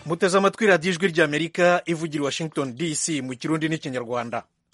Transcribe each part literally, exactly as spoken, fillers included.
muteze amatwi radiyo ijwi ry'amerika ivugira i Washington D C mu kirundi n'ikinyarwanda.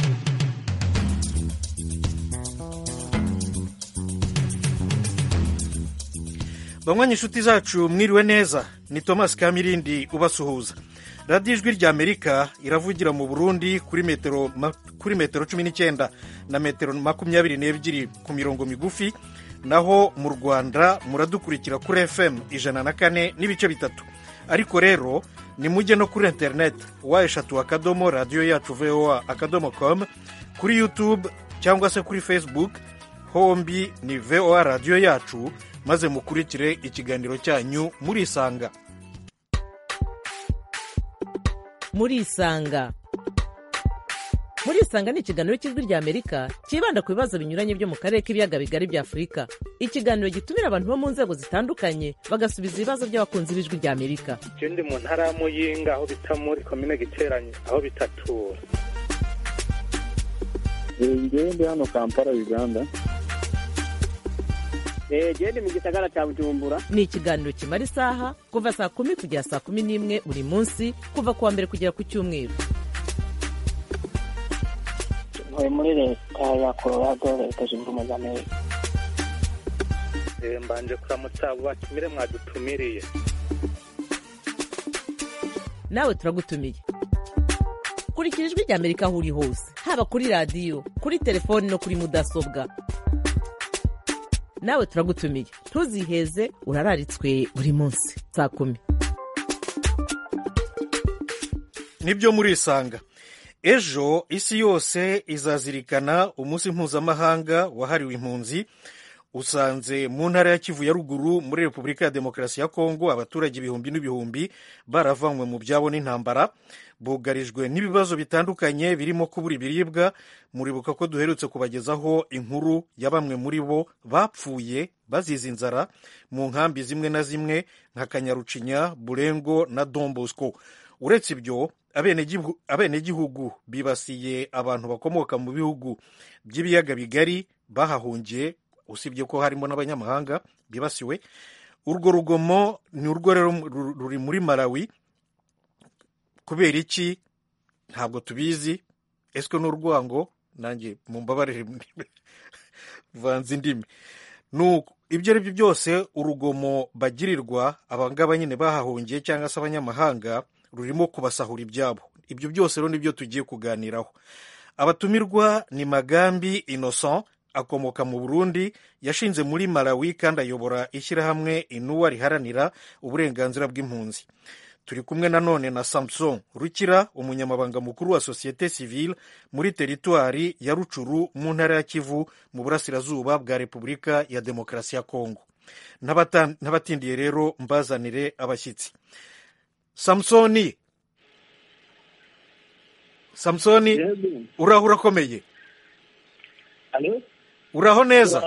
bamwe inshuti zacu mwiriwe neza, ni Thomas Kamirindi ubasuhuza. radiyo ijwi ry'amerika iravugira mu Burundi kuri metero kuri metero cumi n'icyenda na metero makumyabiri n'ebyiri ku mirongo migufi, naho mu Rwanda muradukurikira kuri F M ijana na kane n'ibice bitatu. ariko rero ni mujye no kuri interineti wa eshatu akadomo radiyo yacu voa akadomo com, kuri YouTube cyangwa se kuri Facebook, hombi ni voa radiyo yacu, maze mukurikire ikiganiro cyanyu murisanga. murisanga murisanga ni ikiganiro cy'ijwi ry'Amerika kibanda ku bibazo binyuranye byo mu karere k'ibiyaga bigari bya Afurika. Ikiganiro gitumira abantu bo mu nzego zitandukanye bagasubiza ibibazo by'abakunzi b'ijwi ry'Amerika. Je ndi mu ntara ya Muyinga, aho bita muri komine Giteranye, aho bitatura. Ngewe ndi hano Kampala, Uganda. Je ndi mu gisagara cya Bujumbura. Ni ikiganiro kimara isaha kuva saa kumi kugera saa kumi n'imwe buri munsi, kuva kuwa mbere kugera ku cyumweru. Ntuye muri leta ya Colorado, leta zunze ubumwe za Amerika. Mbanje kuramutsa abo batumire mwadutumiriye. Nawe turagutumiye. Kurikira ijwi ry'Amerika aho uri hose, haba kuri radiyo, kuri telefoni no kuri mudasobwa. Nawe turagutumiye, ntuziheze, urararitswe buri munsi saa kumi. Nibyo murisanga. Ejo isi yose izazirikana umunsi mpuzamahanga wahariwe impunzi. Usanze mu ntara ya Kivu ya ruguru muri Repubulika ya Demokarasi ya Kongo, abaturage ibihumbi n'ibihumbi baravanywe mu byabo n'intambara, bugarijwe n'ibibazo bitandukanye birimo kubura ibiribwa. Muribuka ko duherutse kubagezaho inkuru ya bamwe muri bo bapfuye bazize inzara mu nkambi zimwe na zimwe nka Kanyarucinya, Burengo na Don Bosco. Uretse ibyo, abenegihugu bibasiye abantu bakomoka mu bihugu by'ibiyaga bigari bahahungiye, usibye ko harimo n'abanyamahanga bibasiwe. Urwo rugomo ni urwo rero ruri muri Malawi. Kubera iki ntabwo tubizi. Ese ni urwango? Nanjye mumbabarire vanze indimi. Nuko ibyo ari byo byose, urugomo bagirirwa abangaba nyine bahahungiye cyangwa se abanyamahanga rurimo kubasahura ibyabo. Ibyo byose rero nibyo tugiye kuganiraho. Abatumirwa ni Magambi Innocent, akomoka mu Burundi, yashinze muri Malawi kandi ayobora ishyirahamwe Inuwa riharanira uburenganzira bw'impunzi. Turi kumwe nanone na Samson Rukira, umunyamabanga mukuru wa Societe Civile muri teritwari ya Rucuru mu ntara ya Kivu mu burasirazuba bwa Repubulika ya Demokarasi ya Kongo. N'abatindiye rero mbazanire abashyitsi. Samsoni Samsoni uraho urakomeye? Alo? Uraho neza?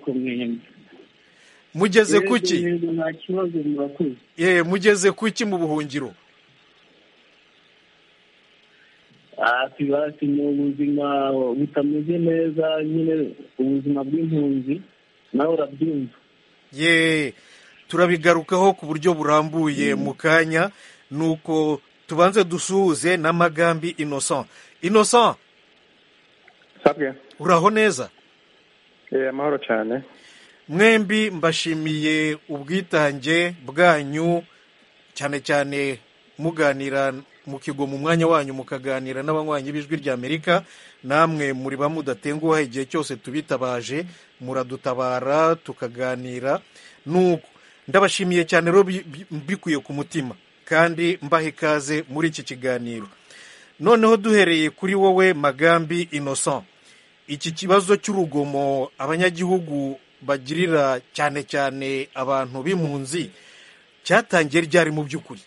Mugeze kuki? Nta kibazo murakoze. Eh, mugeze kuki mu buhungiro? Ah, tubasi mu buzima butameze neza, nyine ubuzima bw'impunzi nawe urabyumva. Ye, turabigarukaho ku buryo burambuye mu kanya. Nuko tubanze dusuhuze na Magambi Innocent. Innocent, Sabwe. uraho neza? Eh, amahoro cyane. Mwembi mbashimiye ubwitange bwanyu, cyane cyane muganira mu kigo mu mwanya wanyu mukaganira n'abanywanyi b'ijwi ry'Amerika. Namwe muri bamudatenguha igihe cyose tubitabaje, muradutabara tukaganira. Nuko ndabashimiye cyane rero mbikuye ku mutima, kandi mbahe ikaze muri iki kiganiro. Noneho duhereye kuri wowe Magambi Innocent, iki kibazo cy'urugomo abanyagihugu bagirira cyane cyane abantu b'impunzi cyatangiye ryari mu by'ukuri?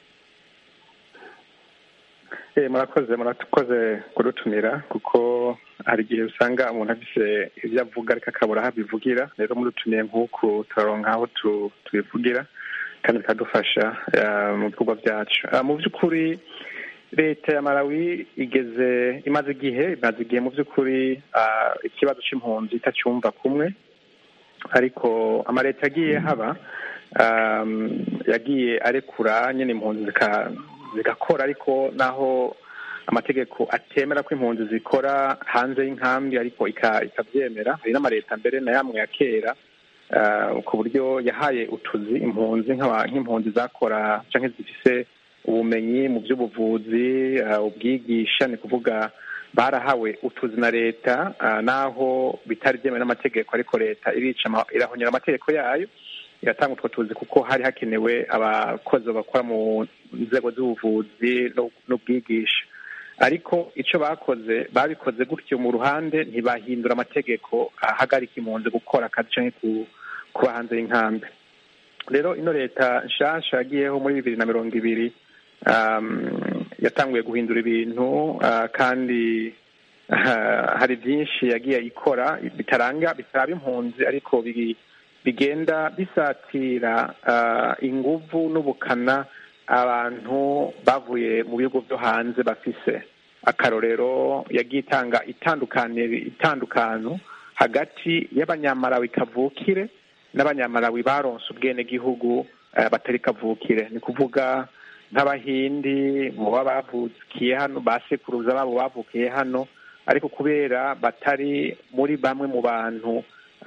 Eh, murakoze murakoze kurutumira, kuko hari igihe usanga umuntu afise ibyo avuga ariko akabura aho abivugira. Rero murutumiye nk'uku turaronka aho tubivugira kandi bikadufasha mu bikorwa byacu. Mu by'ukuri leta ya Malawi igeze imaze igihe imaze igihe mu by'ukuri ikibazo cy'impunzi itacyumva kumwe, ariko amaleta yagiye haba yagiye arekura nyine impunzi zigakora ariko naho amategeko atemera ko impunzi zikora hanze y'inkambi ariko ikabyemera. Hari n'amaleta mbere na yamwe ya kera ku buryo yahaye utuzi impunzi nk'impunzi zakora cyangwa zifise ubumenyi mu by'ubuvuzi, ubwigisha, ni kuvuga barahawe utuzi na leta naho bitari byemewe n'amategeko, ariko leta irica irahonyera amategeko yayo iratanga utwo tuzi kuko hari hakenewe abakozi bakora mu nzego z'ubuvuzi n'ubwigisha. Ariko icyo bakoze babikoze gutyo mu ruhande, ntibahindura amategeko ahagarika impunzi gukora akazi cyangwa kuba hanze y'inkambi. Rero ino leta nshasha yagiyeho muri bibiri na mirongo ibiri yatanguye guhindura ibintu kandi hari byinshi yagiye ikora bitaranga bitaraba impunzi, ariko bigenda bisatira inguvu n'ubukana abantu bavuye mu bihugu byo hanze bafise. Akarorero yagiye itanga itandukano hagati y'abanyamalawi kavukire n'abanyamalawi baronse ubwene gihugu batari kavukire, ni kuvuga nk'abahindi mu baba bavukiye hano, basekuruza babo bavukiye hano, ariko kubera batari muri bamwe mu bantu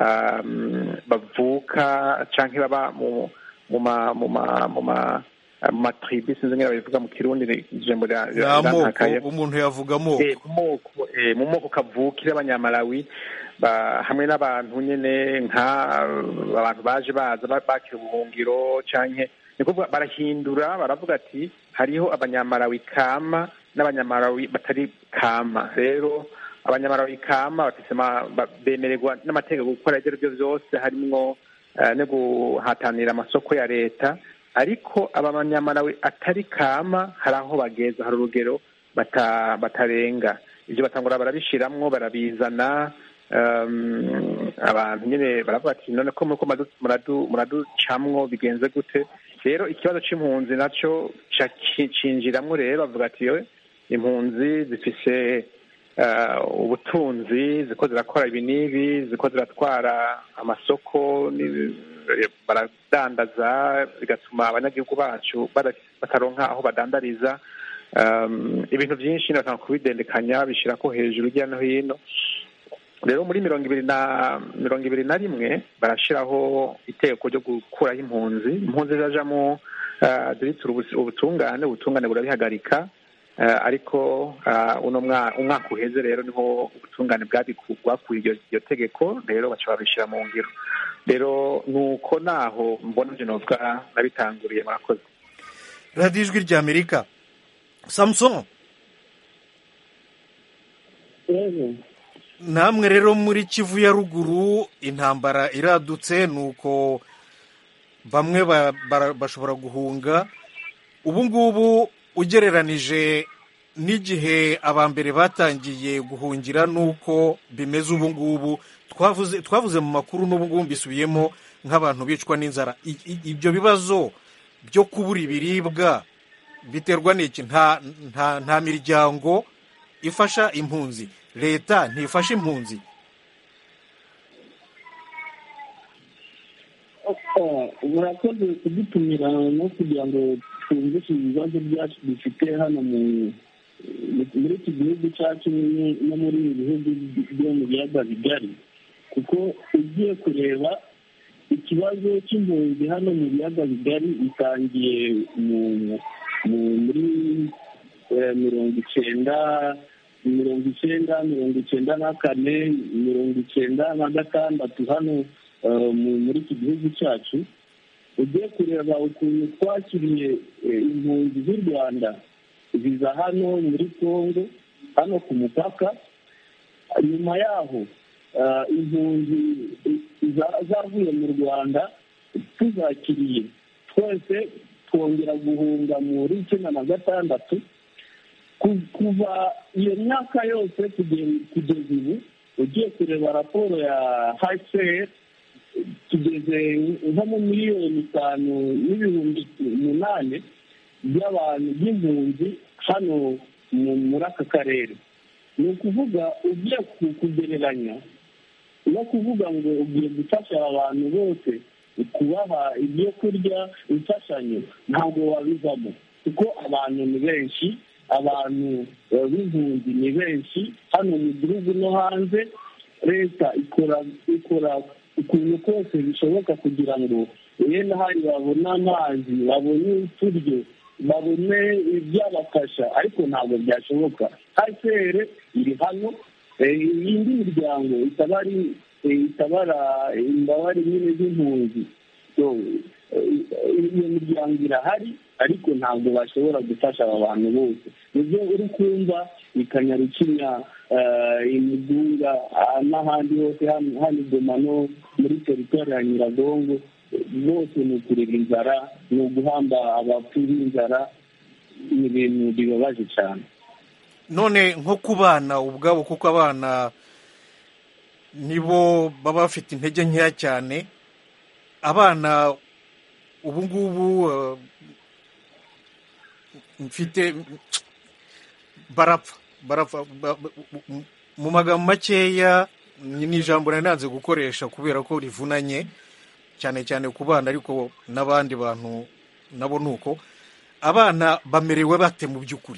bavuka canke baba mu ma mu ma mu ma matribi sinzi ngera bivuga mu Kirundi ijambo rya umuntu yavuga moko mu moko kavukire abanyamalawi hamwe n'abantu nyene nka abantu baje baza bakira ubuhungiro canke ni kuvuga barahindura, baravuga ati hariho abanyamalawi kama n'abanyamalawi batari kama. Rero abanyamalawi kama bafise bemererwa n'amategeko gukora ibyo aribyo byose, harimwo no guhatanira amasoko ya leta, ariko abanyamalawi atari kama hari aho bageza, hari urugero batarenga. Ibyo batangura barabishiramwo, barabizana abantu nyine baravuga ati none ko muraducamwo bigenze gute? Rero ikibazo c'impunzi naco cinjiramwo. Rero bavuga ati yo impunzi zifise ubutunzi, ziko zirakora ibi n'ibi, ziko ziratwara amasoko, baradandaza, bigatuma abanyagihugu bacu bataronka aho badandariza. Ibintu byinshi batanga kubidendekanya bishirako hejuru hirya no hino. Rero muri mirongo ibiri na mirongo ibiri na rimwe barashiraho iteko ryo gukuraho impunzi. Impunzi zajamo duritura ubutungane, ubutungane burabihagarika, ariko uno umwaka uheze rero niho ubutungane bwakuye iryo tegeko, rero baca babishira mu ngiro. Rero nuko naho mbona nje novuga nabitanguriye. Murakoze. Radio Ijwi rya Amerika. Samson, namwe rero muri Kivu ya ruguru intambara iradutse, nuko bamwe bashobora guhunga. Ubu ngubu ugereranije n'igihe abambere batangiye guhungira nuko bimeze ubu ngubu, twavuze twavuze mu makuru n'ubu ngubu bisubiyemo nk'abantu bicwa n'inzara. Ibyo bibazo byo kubura ibiribwa biterwa n'iki? nta nta nta miryango ifasha impunzi, leta ntifasha impunzi. murakoze kudutumira no kugira ngo twumvishe ibibazo byacu dufite hano muri iki gihugu cyacu no muri ibi bihugu byo mu biyaga bigari, kuko ugiye kureba ikibazo cy'impunzi hano mu biyaga bigari bitangiye muri mirongo icyenda mirongo icyenda mirongo icyenda na kane mirongo icyenda na gatandatu hano muri iki gihugu cyacu. Ugiye kureba ukuntu twakiriye impunzi z'u Rwanda ziza hano muri Kongo, hano ku mupaka. Nyuma yaho impunzi zavuye mu Rwanda tuzakiriye twese twongera guhunga muri icyenda na gatandatu. Kuva iyo myaka yose kugeza ubu ugiye kureba raporo ya H C R tugeze nko mu miliyoni itanu n'ibihumbi umunani by'abantu by'impunzi hano muri aka karere. Ni ukuvuga ugiye kugereranya no kuvuga ngo ugiye gufasha abantu bose kubaha ibyo kurya, imfashanyo, ntabwo wabivamo. kuko abantu ni benshi, abantu b'impunzi ni benshi hano mu gihugu no hanze. Leta ikora ikora ukuntu kose bishoboka kugira ngo yenda hari babone amazi, babone uturyo, babone ibyabafasha, ariko ntabwo byashoboka. hasere iri hano, iyindi miryango itabari itabara imbabare nyine z'impunzi, iyo miryango irahari ariko ntabwo bashobora gufasha aba bantu bose. nibyo uri kumva ikanyarukinya, imigunga n'ahandi hose, hano Goma no muri teritwari ya Nyiragongo, bose ni ukureba inzara, ni uguhamba abapfu b'inzara. ni ibintu bibabaje cyane. none nko ku bana ubwabo, kuko abana nibo baba bafite intege nkeya cyane, abana ubu ngubu mfite barapfa barapfa mu magambo makeya. ni ijambo nananze gukoresha kubera ko rivunanye cyane cyane ku bana, ariko n'abandi bantu nabo ni uko. abana bamerewe bate mu by'ukuri?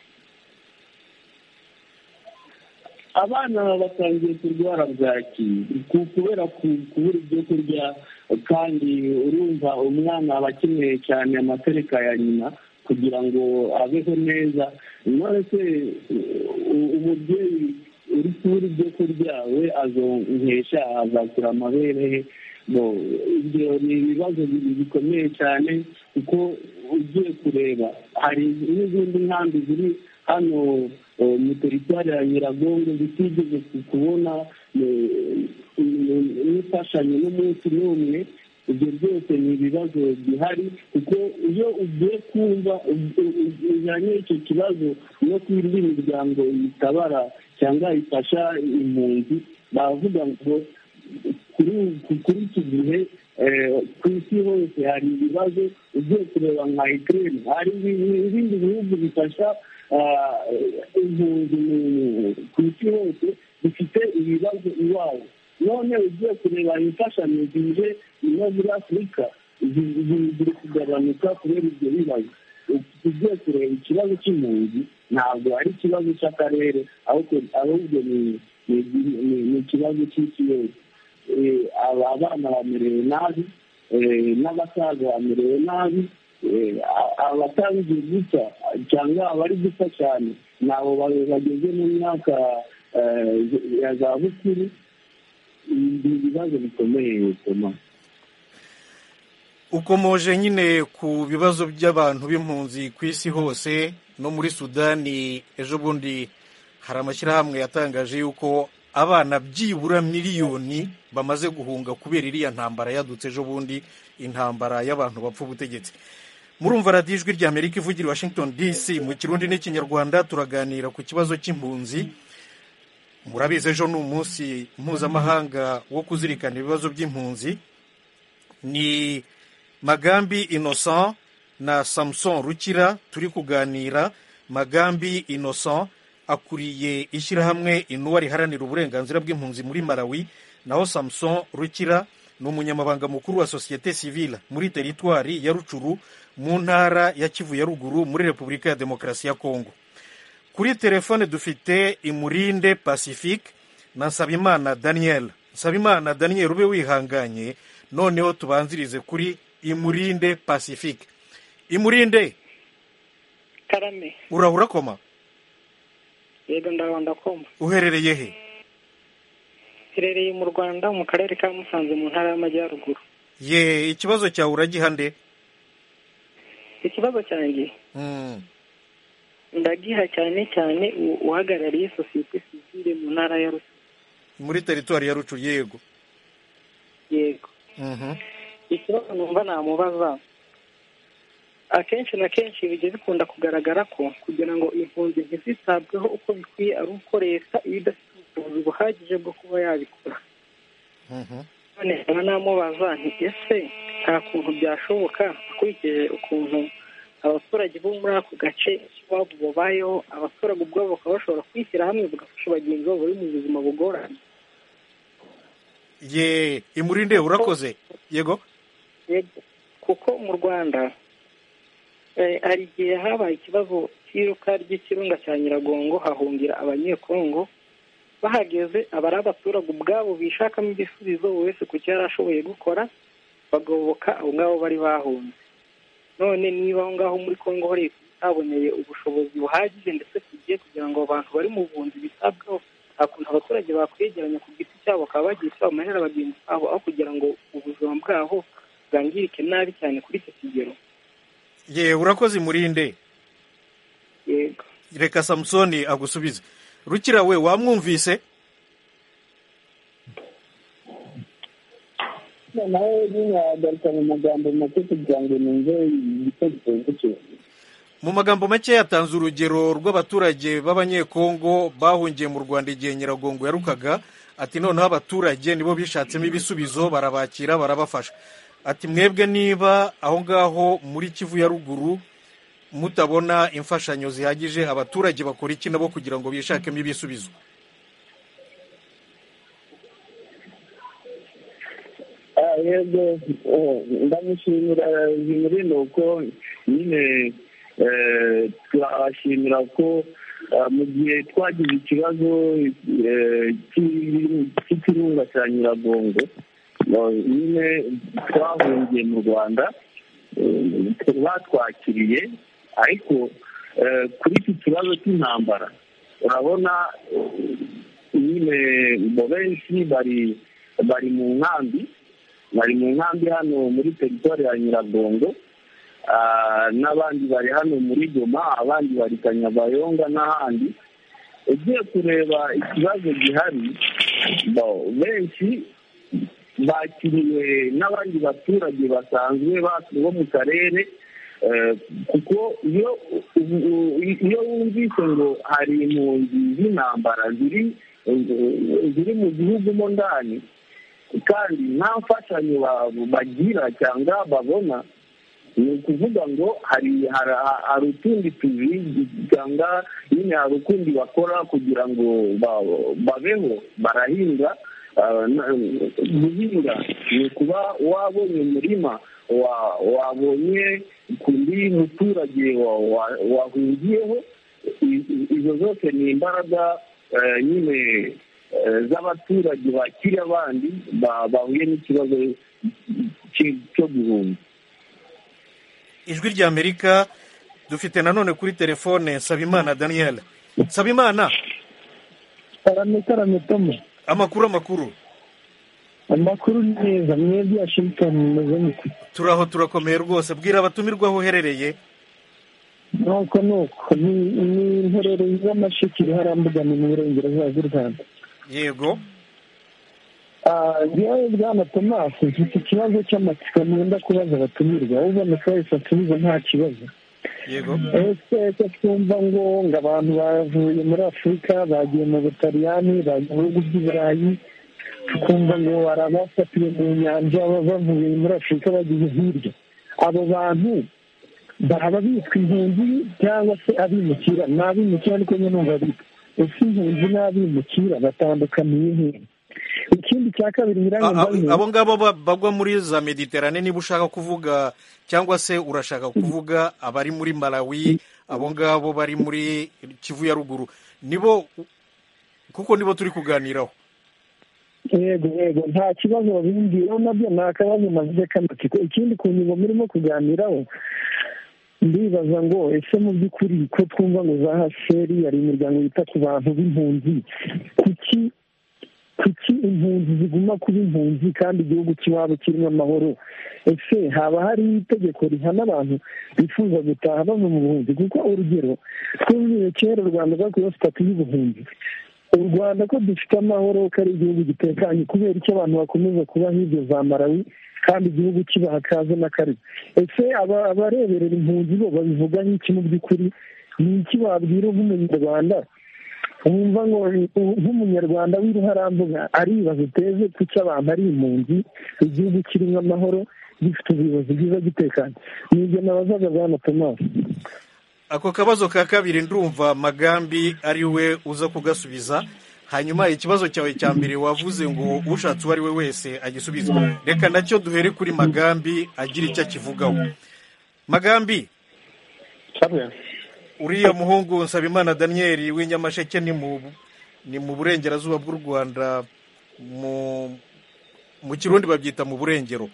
abana batangiye kurwara bwaki kubera kubura ibyo kurya, kandi urumva umwana aba akeneye cyane amatereka ya nyina kugira ngo abeho neza. none se umubyeyi uri kubura ibyo kurya we azonkesha, azakura amabere? ibyo ni ibibazo bikomeye cyane, kuko ugiye kureba hari n'izindi nkambi ziri hano mu teritwari ya Nyiragongo zitigeze kubona n'imfashanyo n'umunsi n'umwe. ibyo byose ni ibibazo bihari, kuko iyo ugiye kumva ujyanye icyo kibazo no ku indi miryango itabara cyangwa ifasha impunzi, bavuga ngo kuri iki gihe ku isi hose hari ibibazo. ugiye kureba nka Ukraine, hari ibindi bihugu bifasha impunzi ku isi hose bifite ibibazo iwabo. none ugiye kureba imfashanyo zije no muri Afurika ziri kugabanuka kubera ibyo bibazo. ugiye kureba ikibazo cy'impunzi ntabwo ari ikibazo cy'akarere, ahubwo ni ikibazo cy'isi yose. abana bamerewe nabi, n'abasaza bamerewe nabi, abatangiye gupfa cyangwa abari gupfa cyane ni abo bageze mu myaka ya za bukuru. ibibazo bikomeye bituma ukomoje nyine ku bibazo by'abantu b'impunzi ku isi hose no muri Sudani. ejo bundi hari amashyirahamwe yatangaje yuko abana byibura miliyoni bamaze guhunga kubera iriya ntambara yadutse ejo bundi, intambara y'abantu bapfa ubutegetsi. murumva radiyo ijwi rya Amerika ivugira i Washington D C mu kirundi n'ikinyarwanda. turaganira ku kibazo cy'impunzi. murabizi ejo ni umunsi mpuzamahanga wo kuzirikana ibibazo by'impunzi. ni Magambi Innocent na Samson Rukira turi kuganira. Magambi Innocent akuriye ishyirahamwe Inuwa riharanira uburenganzira bw'impunzi muri Malawi, naho Samson Rukira ni umunyamabanga mukuru wa sosiyete sivile muri teritwari ya Rucuru mu ntara ya Kivu ya ruguru muri Repubulika ya Demokarasi ya Kongo. Kuri telefone dufite Imurinde Pacifique na Nsabimana Daniel. Nsabimana Daniel, ube wihanganye, noneho tubanzirize kuri Imurinde Pacifique. Imurinde, karame, urahura koma? yego ndabanda koma. uherereye he? herereye mu Rwanda mu karere ka Musanze mu ntara y'Amajyaruguru. ye ikibazo cyawe uragiha nde? ikibazo cyanjye mm. ndagiha cyane cyane uhagarariye sosiyete sivile mu ntara ya Rucuru, muri teritwari ya Rucuru. yego yego. mhm ikibazo numva namubaza, akenshi na kenshi bijya bikunda kugaragara ko kugira ngo impunzi ntizitabweho uko bikwiye ari uko leta iba idafite ubushobozi buhagije bwo kuba yabikora. none nkaba namubaza nti ese nta kuntu byashoboka akurikije ukuntu abaturage bo muri ako gace iwabo babayeho, abaturage ubwabo bakaba bashobora kwishyira hamwe bagafasha bagenzi babo bari mu buzima bugoranye? ye Imurinde urakoze. yego yego, kuko mu Rwanda hari igihe habaye ikibazo cy'iruka ry'ikirunga cya Nyiragongo hahungira abanyekongo, bahageze abari abaturage ubwabo bishakamo ibisubizo wese ku cyo yari ashoboye gukora bagoboka abo ngabo bari bahunze. None niba aho ngaho muri Kongo ho leta itaboneye ubushobozi buhagije ndetse tugiye kugira ngo abantu bari mu buhunzi bitabwaho, nta kuntu abaturage bakwegeranya ku giti cyabo bakaba bagiye bamarira bagenzi babo aho kugira ngo ubuzima bwabo bwangirike nabi cyane kuri icyo kigero. Ye urakoze Murinde. Yego. Reka Samsoni agusubize. Rukira we wamwumvise? nawe nyagaruka mu magambo make kugira ngo numve igitekerezo cye. Mu magambo make yatanze urugero rw'abaturage b'abanyekongo bahungiye mu Rwanda igihe Nyiragongo yarukaga, ati noneho abaturage nibo bishatsemo ibisubizo barabakira barabafasha. Ati mwebwe niba aho ngaho muri Kivu ya ruguru mutabona imfashanyo zihagije abaturage bakora iki nabo kugira ngo bishakemo ibisubizo? Yego, ndamushimira Murinde uko nyine twashimira ko mu gihe twagize ikibazo cy'ikirunga cya Nyiragongo nyine twahungiye mu Rwanda batwakiriye, ariko kuri iki kibazo cy'intambara urabona nyine bo benshi bari bari mu nkambi bari mu nkambi hano muri teritwari ya Nyiragongo, n'abandi bari hano muri Goma, abandi bari Kanyabayonga n'ahandi. Ugiye kureba ikibazo gihari, benshi bakiriwe n'abandi baturage basanzwe bo mu karere, kuko iyo iyo wumvise ngo hari impunzi z'intambara ziri ziri mu gihugu mo ndani kandi nta mfashanyo bagira cyangwa babona, ni ukuvuga ngo hari hari utundi tuzi cyangwa nyine hari ukundi bakora kugira ngo babeho. Barahinga, guhinga ni ukuba wabonye umurima wabonye ku ndi muturage wahungiyeho, izo zose ni imbaraga nyine z'abaturage bakiri abandi bahuye n'ikibazo cyo guhunga. Ijwi rya Amerika dufite nanone kuri telefone Sabimana Daniel. Sabimana, Arametamo. Amakuru amakuru. Amakuru neza, mwebwe Washington meze muko. Turaho turakomeye rwose, bwira abatumirwa aho uherereye. Nuko nuko ni interero z'amashikiri harambuga mu burengerazuba bw'u Rwanda. Yego. Ah, yewe bwana Thomas, iki kibazo cy'amatsiko nenda kubaza abatumirwa, ubona ko yifatubiza nta kibazo. Yego. Ese twumva ngo ngo abantu bavuye muri Afurika bagiye mu Butaliyani, bagiye mu bihugu by'Iburayi, tukumva ngo barabafatiwe mu nyanja bavuye muri Afurika bagiye hirya. Abo bantu baba bitwa impunzi cyangwa se abimukira? N'abimukira niko nyine numva bitwa. Ese impunzi n'abimukira batandukaniye he? Ikindi cya kabiri nyirangwa abo ngabo bagwa muri za Mediterane, niba ushaka kuvuga cyangwa se urashaka kuvuga abari muri Malawi, abo ngabo bari muri Kivu ya ruguru, nibo kuko nibo turi kuganiraho. Yego yego, nta kibazo babimbiraho, nabyo nta kabazo navuze k'amatsiko. Ikindi ku ngingo murimo kuganiraho, ndibaza ngo ese mu by'ukuri ko twumva ngo za Haseri ari imiryango yita ku bantu b'impunzi, kuki kuki impunzi ziguma kuba impunzi kandi igihugu cy'iwabo kirimo amahoro? Ese haba hari itegeko rihana abantu bifuza gutaha bava mu buhunzi? Kuko urugero twumviye kera u Rwanda rwakuyeho sitati y'ubuhunzi. U Rwanda ko dufite amahoro, ko ari igihugu gitekanye, kubera icyo abantu bakomeza kuba hirya za Malawi kandi igihugu kibaha kaze n'akaribu? Ese abareberera impunzi bo babivuga nk'iki mu by'ukuri? Ni iki wabwira nk'umunyarwanda wumva ngo nk'umunyarwanda w'iruharambuga aribaza uteze kuki abantu ari impunzi, igihugu kirimo amahoro gifite ubuyobozi bwiza gitekanye? Nibyo nabazaga bwana Thomas. Ako kabazo ka kabiri ndumva Magambi ari we uza kugasubiza, hanyuma ikibazo cyawe cya mbere wavuze ngo ushatse uwo ari we wese agisubiza. Reka nacyo duhere kuri Magambi agira icyo akivugaho. Magambi, uriya muhungu Nsabimana Daniel w'inyamasheke ni mu ni mu burengerazuba bw'u Rwanda, mu mu kirundi babyita mu burengero.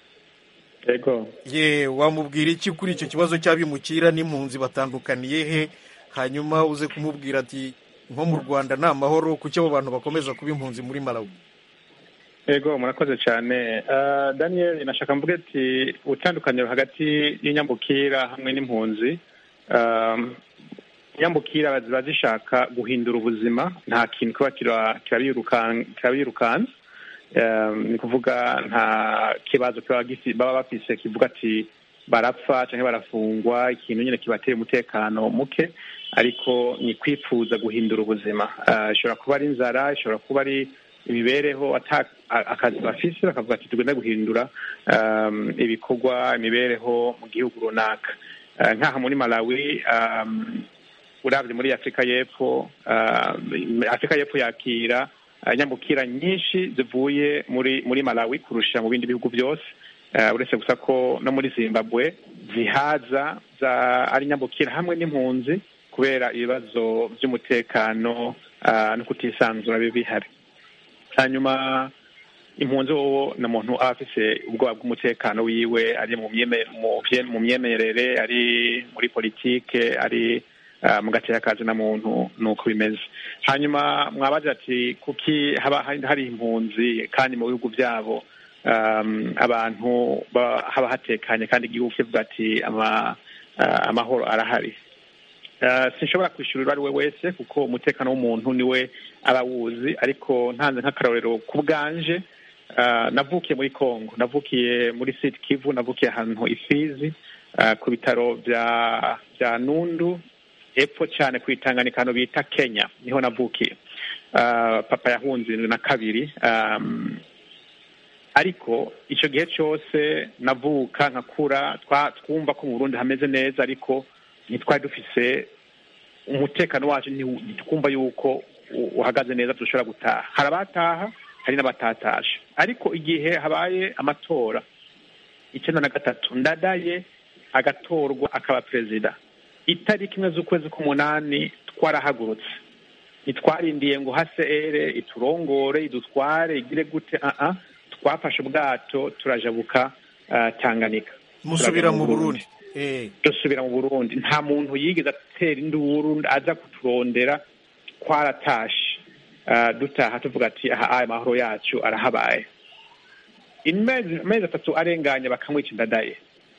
Yego. Ye, wamubwira iki kuri icyo kibazo cy'abimukira n'impunzi batandukaniye he, hanyuma uze kumubwira ati nko mu Rwanda nta mahoro, kuki abo bantu bakomeza kuba impunzi muri Malawi? Yego, murakoze cyane. Uh, Daniel, nashaka mvuge ati utandukaniro hagati y'inyambukira hamwe n'impunzi. Um, inyambukira bazishaka guhindura ubuzima, nta kintu kuba kirabirukanza. Um, ni kuvuga nta kibazo baba bafise kivuga ati barapfa cyangwa barafungwa, ikintu nyine kibateye umutekano muke, ariko ni kwifuza guhindura ubuzima. Uh, ishobora kuba ari inzara, ishobora kuba ari imibereho, akazi bafise bakavuga ati tugenda guhindura um, ibikorwa, imibereho mu gihugu runaka. Uh, nk'aha muri Malawi, um, uravye muri Afrika y'Epfo, uh, Afrika y'Epfo yakira uh, nyambukira nyinshi zivuye muri muri Malawi kurusha mu bindi bihugu byose. Uh, uretse gusa ko no muri Zimbabwe zihaza za ari nyambukira hamwe n'impunzi kubera ibibazo by'umutekano uh, no kutisanzura bihari. Hanyuma impunzi wowe na muntu afise ubwoba bw'umutekano wiwe, ari mu mu myemerere, ari muri politike, ari uh, mu gace y'akazi na muntu, nuko bimeze. Hanyuma mwabaje ati kuki haba hari impunzi kandi mu bihugu byabo um, abantu haba hatekanye kandi igihugu kivuga ati ama, uh, amahoro arahari. Uh, sinshobora kwishurira ari we wese kuko umutekano w'umuntu niwe abawuzi, ariko ntanze nk'akarorero ku bwanje. Uh, navukiye muri Kongo, navukiye muri Sud Kivu, navukiye ahantu Ifizi, uh, ku bitaro bya bya Nundu, epfo cyane ku Tanganyika hano bita Kenya, niho navukiye. Uh, papa yahunze na kabiri, um, ariko icyo gihe cyose navuka nkakura twumva ko mu Burundi hameze neza, ariko ntitwari dufise umutekano wacu, ntitwumva yuko uhagaze neza dushobora gutaha. Hari abataha, hari n'abatataje. Ariko igihe habaye amatora icyenda na gatatu, Ndadaye agatorwa akaba perezida, itariki imwe z'ukwezi k'umunani twarahagurutse, ntitwarindiye ngo H C R iturongore idutware igire gute. a a twafashe ubwato turajabuka uh, Tanganyika, musubira mu Burundi. Eh, dusubira mu Burundi. Nta muntu yigeze atera induru aza kuturondera, twaratashe. Uh, dutaha tuvuga ati aha aya mahoro yacu arahabaye. Imezi mezi atatu arenganye bakamwica Ndadaye.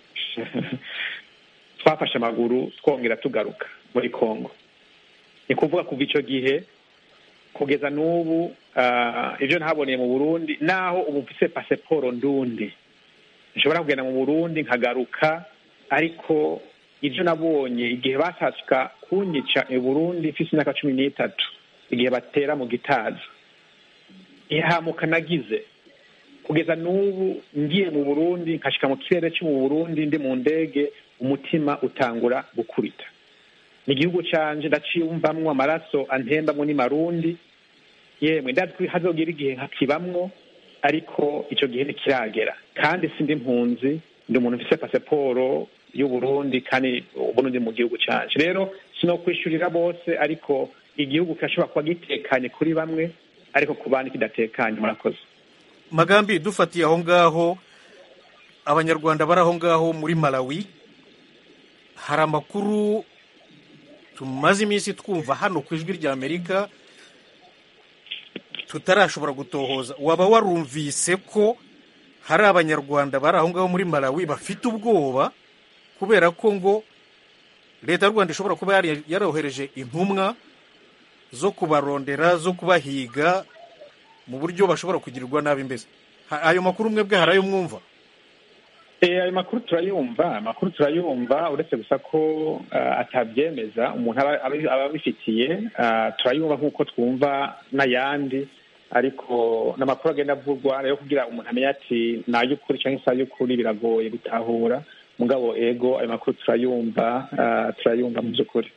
Twafashe amaguru twongera tugaruka muri Kongo. Ni kuvuga kuva icyo gihe kugeza n'ubu, uh, ibyo ntaboneye mu Burundi, naho ubu mfise pasiporo ndundi nshobora kugenda mu Burundi nkagaruka, ariko ibyo nabonye igihe basashika kunyica mu Burundi mfise imyaka cumi n'itatu, igihe batera mu Gitaza, ihamuka nagize kugeza n'ubu ngiye mu Burundi, nkashika mu kirere cyo mu Burundi ndi mu ndege, umutima utangura gukubita. Ni igihugu canje ndaciyumvamwo, amaraso antembamwo ni Marundi, yemwe ndazi ko hazogira igihe nkakibamwo, ariko icyo gihe ntikiragera. Kandi sindi impunzi, ndi umuntu mfise pasiporo y'u Burundi, kandi ubu ndi mu gihugu canje. Rero sino kwishurira bose, ariko igihugu kirashobora kuba gitekanye kuri bamwe, ariko ku bandi kidatekanye. Murakoze. Magambi, dufatiye aho ngaho, abanyarwanda bari aho ngaho muri Malawi, hari amakuru tumaze iminsi twumva hano ku ijwi rya Amerika tutarashobora gutohoza. Waba warumvise ko hari abanyarwanda bari aho ngaho muri Malawi bafite ubwoba kubera ko ngo leta y'u Rwanda ishobora kuba yarohereje intumwa zo kubarondera, zo kubahiga mu buryo bashobora kugirirwa nabi? Mbese ayo makuru mwebwe hari ayo mwumva? Eh, ayo makuru turayumva, amakuru turayumva, uretse gusa ko uh, atabyemeza umuntu aba abifitiye. Uh, turayumva nk'uko twumva n'ayandi, ariko n'amakuru agenda avugwa rero kugira umuntu amenye ati nay'ukuri cyangwa se ay'ukuri biragoye gutahura. Mugabo ego ayo makuru turayumva, uh, turayumva mu by'ukuri.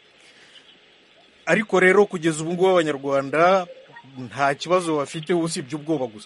Ariko rero kugeza ubu ngubu abanyarwanda nta kibazo bafite usibye ubwoba gusa.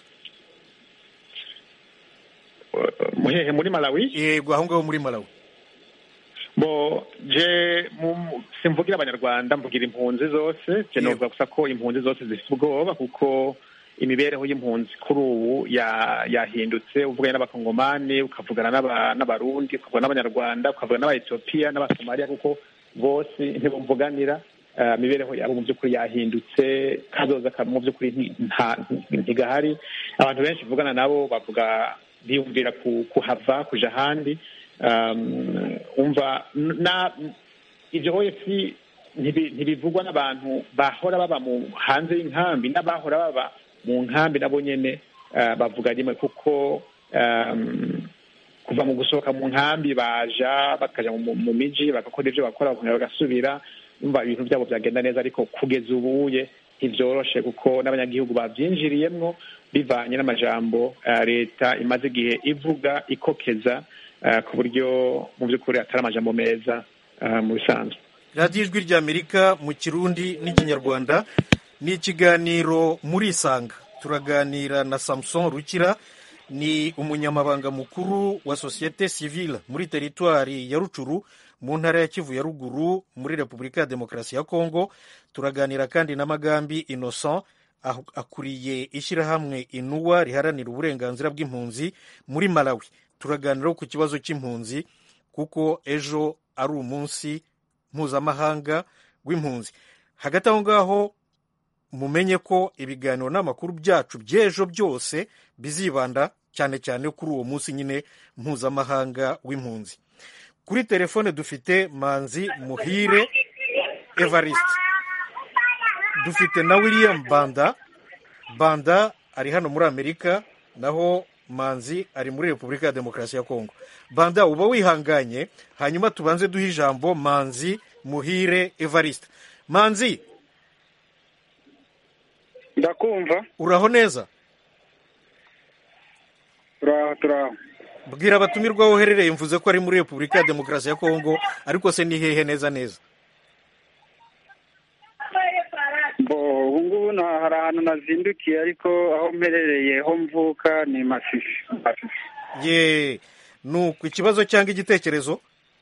Muhehe muri Malawi? Yego, aho ngaho muri Malawi. bo je simvugira abanyarwanda mvugira impunzi zose je novuga gusa ko impunzi zose zifite ubwoba kuko imibereho y'impunzi kuri ubu yahindutse uvuganye n'abakongomani ukavugana n'abarundi ukavugana n'abanyarwanda ukavugana n'abaetiyopiya n'abasomaliya kuko bose ntibumvuganira imibereho yabo mu by'ukuri yahindutse kazoza mu by'ukuri ntigahari abantu benshi bavugana nabo bavuga biyumvira kuhava kuja ahandi umva ibyo hoyesi ntibivugwa n'abantu bahora baba mu hanze y'inkambi n'abahora baba mu nkambi nabo nyene bavuga rimwe kuko kuva mu gusohoka mu nkambi baja bakaja mu miji bagakora ivyo bakora bagasubira umva ibintu byabo byagenda neza ariko kugeza ubuye ivyoroshe kuko n'abanyagihugu bavyinjiriyemwo bivanye n'amajambo leta imaze igihe ivuga ikokeza ku buryo mu by'ukuri atari amajambo meza mu bisanzwe. radiyo ijwi ry'amerika mu kirundi n'ikinyarwanda ni ikiganiro muri isanga turaganira na Samson Rukira ni umunyamabanga mukuru wa sosiyete sivile muri teritwari ya Rucuru mu ntara ya Kivu ya ruguru muri Repubulika ya Demokarasi ya Kongo. Turaganira kandi na Magambi Innocent akuriye ishyirahamwe Inuwa riharanira uburenganzira bw'impunzi muri Malawi. Turaganira ku kibazo cy'impunzi kuko ejo ari umunsi mpuzamahanga w'impunzi. Hagati aho ngaho mumenye ko ibiganiro n'amakuru byacu by'ejo byose bizibanda cyane cyane kuri uwo munsi nyine mpuzamahanga w'impunzi. Kuri telefone dufite Manzi Muhire Evariste, dufite na William Banda. Banda ari hano muri Amerika, naho Manzi ari muri Repubulika ya Demokarasi ya Kongo. Banda, uba wihanganye, hanyuma tubanze duhe ijambo Manzi Muhire Evariste. Manzi, ndakumva. Uraho neza? Turaho turaho. Bwira abatumirwa woherereye, mvuze ko ari muri Repubulika ya Demokarasi ya Kongo, ariko se ni hehe neza neza? Bo ubu ngubu hari ahantu nazindukiye, ariko aho mperereye ho mvuka ni Masisi. Ye, nuko ikibazo cyangwa igitekerezo?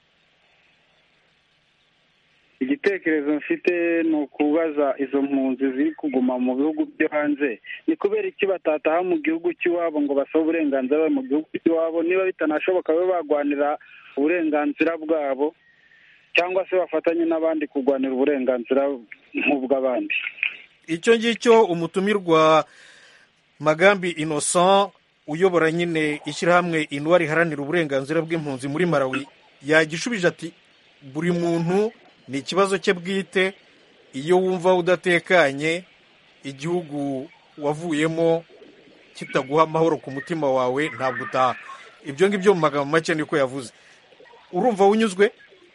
Igitekerezo mfite ni ukubaza izo mpunzi ziri kuguma mu bihugu byo hanze, ni kubera iki batataha mu gihugu cy'iwabo ngo basabe uburenganzira mu gihugu cy'iwabo, niba bitanashoboka babe bagwanira uburenganzira bwabo cyangwa se bafatanye n'abandi kurwanira uburenganzira nk'ubw'abandi. Icyo ngicyo umutumirwa Magambi Innocent uyobora nyine ishyirahamwe Inuwa riharanira uburenganzira bw'impunzi muri Malawi yagishubije ati buri muntu ni ikibazo cye bwite, iyo wumva udatekanye igihugu wavuyemo kitaguha amahoro ku mutima wawe ntabwo utaha. Ibyo ngibyo mu magambo make niko yavuze. Urumva unyuzwe?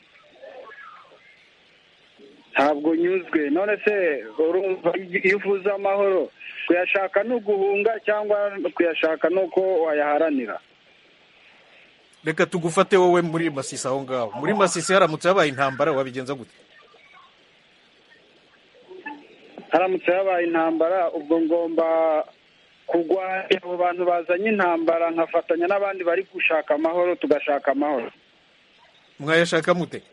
Ntabwo nyuzwe. None se urumva iyo uvuze amahoro kuyashaka no guhunga cyangwa kuyashaka nuko wayaharanira? Reka tugufate wowe muri Masisi aho ngaho. Muri Masisi haramutse habaye intambara wabigenza gute? Haramutse habaye intambara ubwo ngomba kugwanya abo bantu bazanye intambara, nkafatanya n'abandi bari gushaka amahoro, tugashaka amahoro. mwayashaka mute?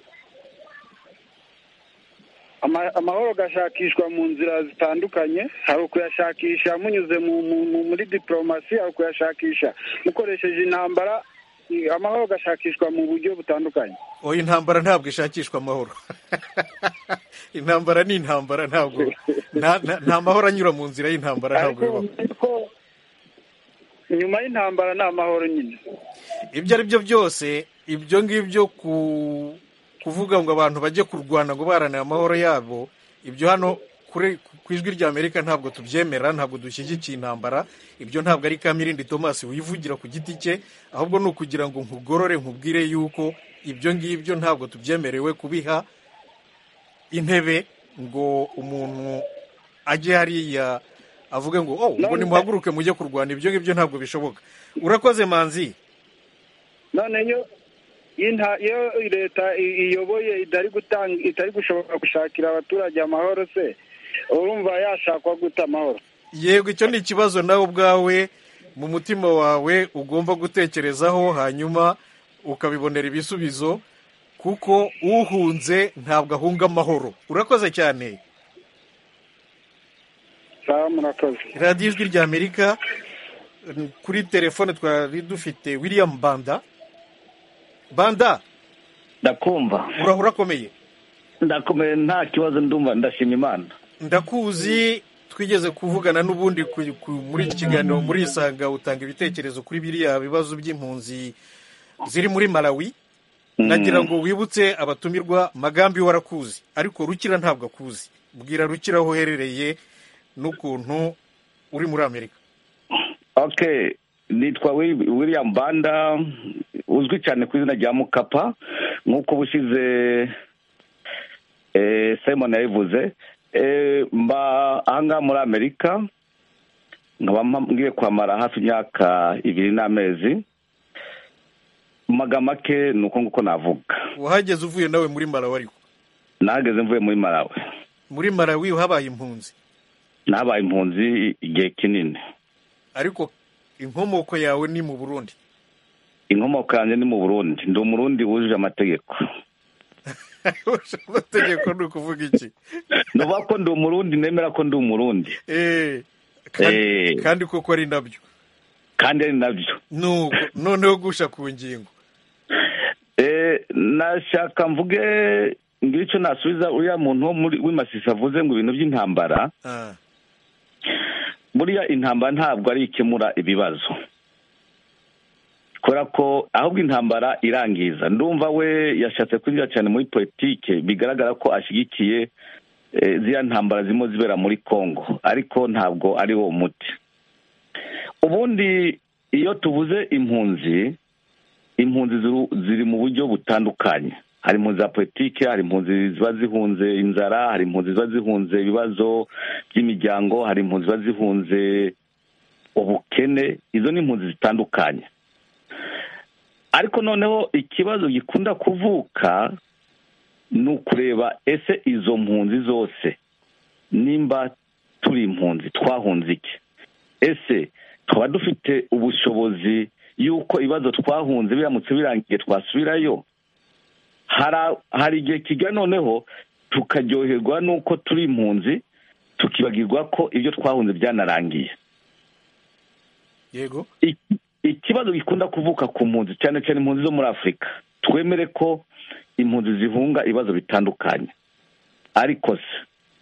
amahoro gashakishwa mu nzira zitandukanye. Hari ukuyashakisha munyuze muri diplomasi, hari ukuyashakisha mukoresheje intambara. Amahoro gashakishwa mu buryo butandukanye. Oya, intambara ntabwo ishakishwa amahoro. Intambara ni intambara, ntabwo nta mahoro anyura mu nzira y'intambara, ntabwo bibaho. Nyuma y'intambara ni amahoro nyine. Ibyo ari byo byose, ibyo ngibyo ku kuvuga ngo abantu bajye kurwana ngo baranire amahoro yabo, ibyo hano ku ijwi rya Amerika ntabwo tubyemera, ntabwo dushyigikiye intambara. Ibyo ntabwo ari Kamirindi Thomas wivugira ku giti cye, ahubwo ni ukugira ngo nkugorore nkubwire yuko ibyo ngibyo ntabwo tubyemerewe kubiha intebe ngo umuntu ajye hariya avuge ngo oh ngo nimuhaguruke mujye kurwana. Ibyo ngibyo ntabwo bishoboka. Urakoze Manzi. None yo iyo leta iyoboye itari gutanga itari gushobora gushakira abaturage amahoro, se urumva yashakwa guta amahoro? Yego, icyo ni ikibazo nawe ubwawe mu mutima wawe ugomba gutekerezaho, hanyuma ukabibonera ibisubizo, kuko uhunze ntabwo ahunga amahoro. Urakoze cyane. murakoze. radiyo ijwi rya Amerika, kuri telefone twari dufite William Banda. Banda, ndakumva. urakomeye? Ndakomeye, nta kibazo, ndumva, ndashima Imana. Ndakuzi, twigeze kuvugana n'ubundi muri iki kiganiro muri Isanga, utanga ibitekerezo kuri biriya bibazo by'impunzi ziri muri Malawi. Nagira ngo wibutse abatumirwa, Magambi warakuzi ariko Rukira ntabwo akuzi. Bwira Rukira aho uherereye n'ukuntu uri muri Amerika. Okay, nitwa William Banda, uzwi cyane ku izina rya Mukapa, nk'uko bushize eh, Simon yabivuze. Eh, mba ahangaha muri Amerika, nkaba ngiye kwamara hafi imyaka ibiri n'amezi. Magamake nuko nguko navuga. Wahageze uvuye nawe muri Malawi ariko? Nahageze mvuye muri Malawi. Muri Malawi habaye impunzi? Nabaye impunzi igihe kinini. Ariko inkomoko yawe ni mu Burundi? Inkomoko yanjye ni mu Burundi. Ndi umurundi wujuje amategeko. Wujuje amategeko ni ukuvuga iki? Nuvuga ko ndi umurundi, nemera ko ndi umurundi. Eh, kandi, eh. kandi koko ari nabyo. Kandi ari nabyo. Nuko noneho gusha ku ngingo. Eh, nashaka mvuge ngico nasubiza uriya muntu muri w'imasisi avuze ngo ibintu by'intambara. Ah. Buriya intambara ntabwo ari ikemura ibibazo. Kubera ko ahubwo intambara irangiza. Ndumva we yashatse kwinjira cyane muri politike, bigaragara ko ashigikiye eh, ziriya ntambara zimo zibera muri Kongo, ariko ntabwo ari wo muti. Ubundi iyo tuvuze impunzi, impunzi ziri mu buryo butandukanye. Hari impunzi za politike, hari impunzi ziba zihunze inzara, hari impunzi ziba zihunze ibibazo by'imiryango, hari impunzi ziba zihunze ubukene. Izo ni impunzi zitandukanye. Ariko noneho ikibazo gikunda kuvuka ni ukureba ese izo mpunzi zose nimba turi impunzi twahunze iki? Ese twaba dufite ubushobozi yuko ibibazo twahunze biramutse birangiye twasubirayo? Hari igihe kijya noneho tukaryoherwa nuko turi impunzi, tukibagirwa ko ibyo twahunze byanarangiye. Yego. Ikibazo gikunda kuvuka ku mpunzi, cyane cyane impunzi zo muri Afurika, twemere ko impunzi zihunga ibibazo bitandukanye. Ariko se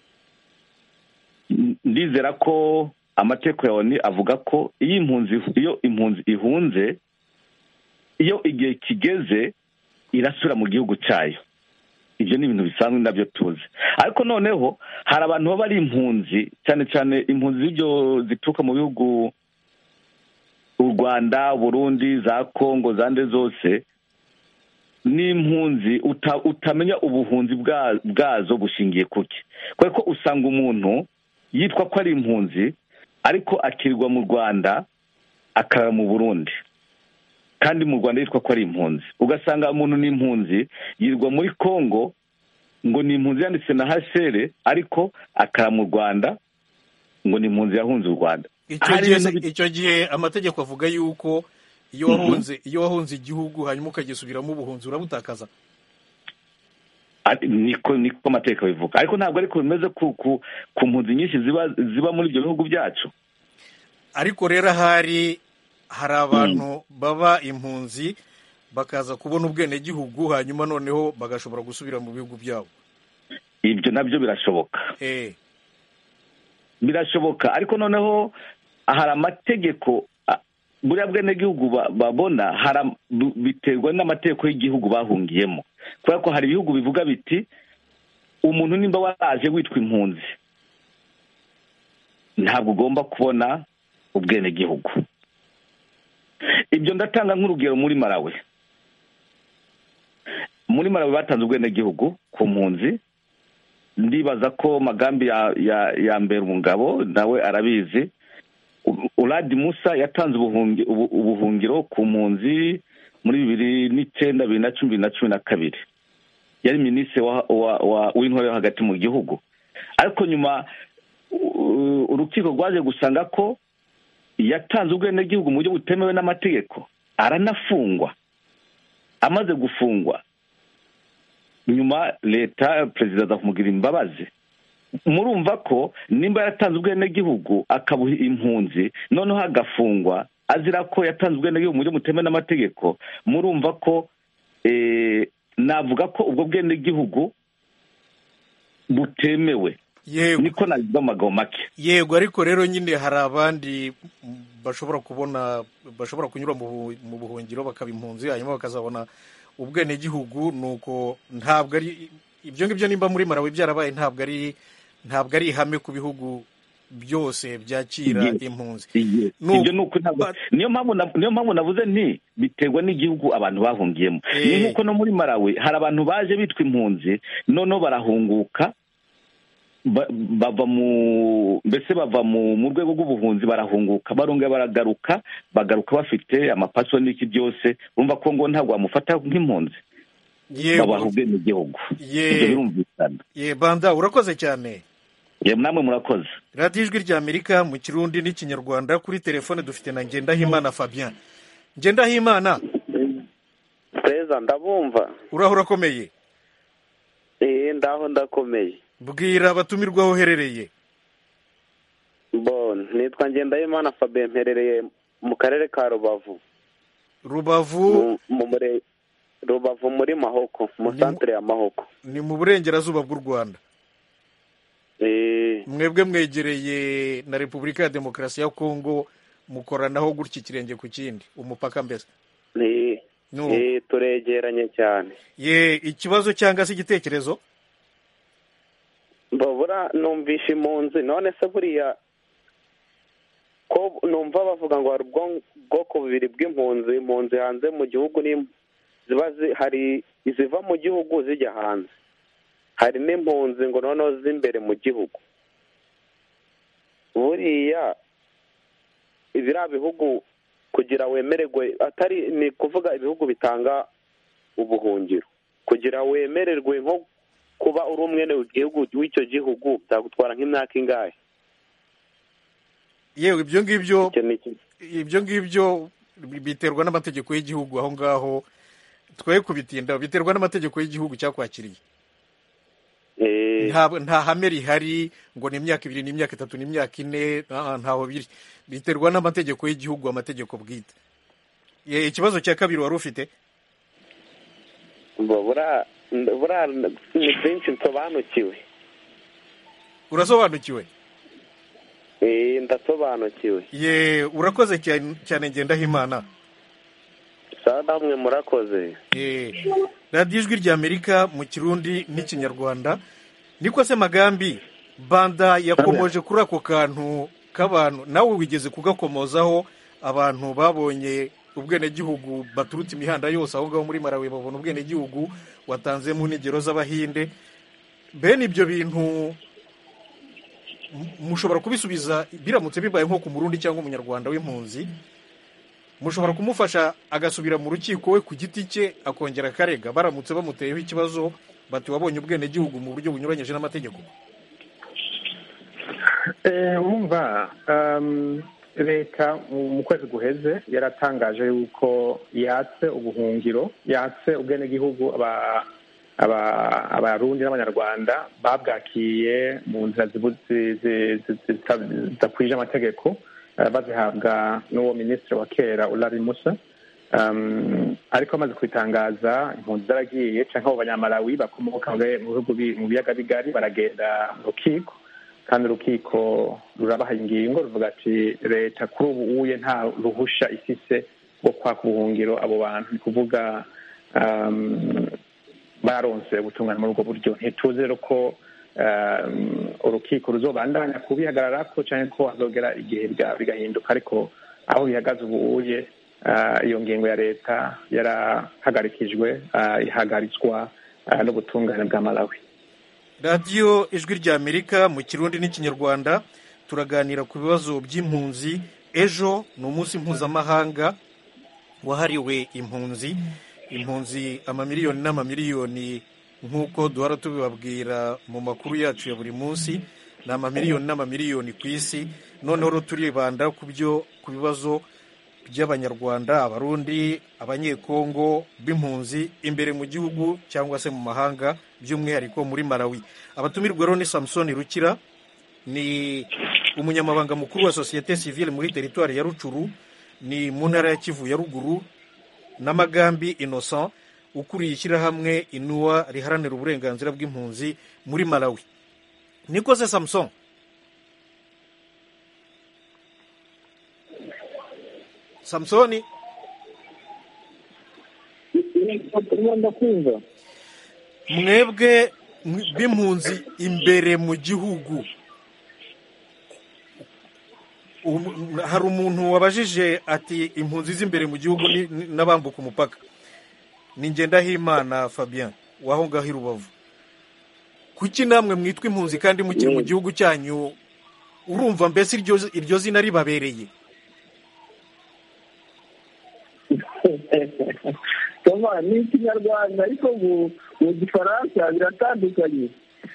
ndizera ko amategeko ya O N U avuga ko iyo impunzi iyo impunzi ihunze, iyo igihe kigeze irasura mu gihugu cyayo. Ibyo ni ibintu bisanzwe nabyo tuzi. Ariko noneho hari abantu baba ari impunzi, cyane cyane impunzi z'ibyo zituruka mu bihugu u Rwanda, Burundi, za Kongo, zande zose, ni impunzi uta, utamenya ubuhunzi bwa, bwazo bushingiye kuki. Kubera ko usanga umuntu yitwa ko ari impunzi ariko akirirwa mu Rwanda akara mu Burundi, kandi mu Rwanda yitwa ko ari impunzi. Ugasanga umuntu ni impunzi yirirwa muri Kongo ngo ni impunzi yanditse na H C R, ariko akara mu Rwanda ngo ni impunzi yahunze u Rwanda. Icyo gihe icyo gihe amategeko avuga yuko iyo wahunze iyo wahunze igihugu hanyuma ukagisubiramo ubuhunzi urabutakaza. Niko niko amategeko bivuga. Ariko ntabwo ariko bimeze ku ku mpunzi nyinshi ziba ziba muri ibyo bihugu byacu. Ariko rero hari hari abantu baba impunzi bakaza kubona ubwene gihugu hanyuma noneho bagashobora gusubira mu bihugu byabo. Ibyo nabyo birashoboka. Eh. Birashoboka, ariko noneho hari amategeko buriya bwene gihugu babona, biterwa n'amategeko y'igihugu bahungiyemo. Kubera ko hari ibihugu bivuga biti umuntu nimba waraje witwa impunzi ntabwo ugomba kubona ubwene gihugu. Ibyo ndatanga nk'urugero muri Malawi. Muri Malawi batanze ubwene gihugu ku mpunzi. Ndibaza ko Magambi ya ya, ya mbere umugabo nawe arabizi. Uladi Musa yatanze ubuhungi ubuhungiro ku mpunzi muri bibiri n'icyenda bibiri na cumi na cumi na kabiri. Yari minisitiri wa wa w'intore yo hagati mu gihugu. Ariko nyuma urukiko rwaje gusanga ko yatanze ubwene gihugu mu buryo butemewe n'amategeko, aranafungwa. Amaze gufungwa nyuma leta perezida aza kumugira imbabazi. Murumva ko nimba yatanze ubwenegihugu akabuha impunzi noneho agafungwa azira ko yatanze ubwenegihugu mu buryo butemewe n'amategeko, murumva ko eh, navuga ko ubwo bwenegihugu butemewe. Yego, niko navuga amagambo make. yego, ariko rero nyine hari abandi bashobora kubona bashobora kunyura mu mu buhungiro bakaba impunzi hanyuma bakazabona ubwenegihugu, nuko ntabwo ari ibyo ngibyo nimba muri Malawi byarabaye, ntabwo ari ntabwo ari ihame ku bihugu byose byakira Yes. impunzi. Yes. Nu- Ibyo nuko ntabwo But- niyo mpamvu na- niyo mpamvu navuze nti biterwa n'igihugu abantu bahungiyemo. Eh. Ni nkuko no muri Malawi hari abantu baje bitwa impunzi noneho barahunguka, ba- bava mu mbese bava mu mu rwego rw'ubuhunzi barahunguka, barongera baragaruka bagaruka bafite amapasipo n'iki byose, urumva ko ngo ntabwo bamufata nk'impunzi, babaha Yego, ubwenegihugu. Ye- Ibyo birumvikana. ye Banda, urakoze cyane. Ye, namwe murakoze. radiyo ijwi rya Amerika mu kirundi n'ikinyarwanda. Kuri telefone dufite na Ngendahimana Fabien. Ngendahimana, Pereza ndabumva. uraho urakomeye? Eh ndaho ndakomeye. Bwira abatumirwa aho uherereye. Bon, nitwa Ngendahimana Fabien, mperereye mu karere ka Rubavu. Rubavu Mu- mu mure Rubavu muri Mahoko, mu Ni mu- centre ya Mahoko. ni mu burengerazuba bw'u Rwanda. Eh Mwebwe mwegereye na Repubulika ya Demokarasi ya Kongo, mukoranaho gutya ikirenge ku kindi, umupaka mbese. eh No. eh turegeranye cyane. Ye, ikibazo cyangwa se igitekerezo? Babura numvisha impunzi, none se buriya ko numva bavuga ngo hari ubwo- ubwoko bubiri bw'impunzi, impunzi hanze mu gihugu ni ziba zi- hari iziva mu gihugu zijya hanze, hari n'impunzi ngo noneho z'imbere mu gihugu. Buriya ibiriya bihugu kugira wemererwe, atari ni kuvuga ibihugu bitanga ubuhungiro, kugira wemererwe nko kuba uri umwene w'igihugu w'icyo gihugu byagutwara nk'imyaka ingahe? Yewe, ibyo ngibyo Icyo ni iki? ibyo ngibyo biterwa n'amategeko y'igihugu aho ngaho, twe kubitinda, biterwa n'amategeko y'igihugu cyakwakiriye. Eh, Nta nta hame rihari ngo ni imyaka ibiri, ni imyaka itatu, ni imyaka ine, ah, ntaho biri. Biterwa n'amategeko y'igihugu, amategeko bwite. Ye, ikibazo cya kabiri wari ufite? bo bura bura ni byinshi nsobanukiwe. Urasobanukiwe? Eh ndasobanukiwe. Ye, urakoze cyane cyane Ngendahimana. Sawa namwe murakoze. Eh, radiyo ijwi rya Amerika mu kirundi n'ikinyarwanda. Niko se Magambi, Banda yakomoje kuri ako kantu k'abantu, nawe wigeze kugakomozaho, abantu babonye ubwenegihugu baturutse imihanda yose aho ngaho muri Malawi, babona ubwenegihugu watanze mu ntegero z'Abahinde. Bene ibyo bintu m- mushobora kubisubiza biramutse bibaye nko ku Murundi cyangwa umunyarwanda w'impunzi, mushobora kumufasha agasubira mu rukiko we ku giti cye akongera akarega baramutse bamuteyeho ikibazo bati wabonye ubwenegihugu mu buryo bunyuranyije n'amategeko. wumva leta mu kwezi guheze yaratangaje yuko yatse ubuhungiro, yatse ubwenegihugu abarundi n'abanyarwanda babwakiye mu nzira zidakwije amategeko, bazihabwa n'uwo minisitiri wa kera Ulari Musa. ariko amaze kubitangaza impunzi zaragiye cyangwa abo banyamalawi bakomoka mu biyaga bigari baragenda mu rukiko, kandi urukiko rurabaha ingingo ruvuga ati leta kuri ubu uye nta ruhusha ifise rwo kwaka ubuhungiro abo bantu, ni kuvuga baronse ubutungane muri ubwo buryo. ntituzi rero ko urukiko ruzobandanya kubihagararako cyangwa ko hazogera igihe bigahinduka, ariko aho bihagaze ubu uye iyo ngingo ya leta yarahagarikijwe, ihagaritswa n'ubutungane bwa Malawi. radiyo ijwi rya Amerika mu kirundi n'ikinyarwanda turaganira ku bibazo by'impunzi. Ejo ni umunsi mpuzamahanga wahariwe impunzi. Impunzi amamiliyoni n'amamiliyoni nk'uko duhora tubibabwira mu makuru yacu ya buri munsi, ni amamiliyoni n'amamiliyoni ku isi. Noneho turibanda ku byo ku bibazo by'abanyarwanda, abarundi, abanyekongo b'impunzi imbere mu gihugu cyangwa se mu mahanga, by'umwihariko muri Malawi. Abatumirwa rero ni Samson Rukira, ni umunyamabanga mukuru wa sosiyete sivile muri teritwari ya Rucuru, ni mu ntara ya Kivu ya ruguru, na Magambi Innocent ukuriye ishyirahamwe Inua riharanira uburenganzira bw'impunzi muri Malawi. Niko se Samson? Samsoni? Mwebwe b'impunzi imbere mu gihugu, hari umuntu wabajije ati impunzi z'imbere mu gihugu n'abambuka umupaka. Ni Ngendahimana Fabien waho ngaho i Rubavu. Kuki namwe mwitwa impunzi kandi mukiri mu gihugu cyanyu? Urumva mbese iryo iryo zina ribabereye? Toma ni Kinyarwanda ariko mu Gifaransa biratandukanye.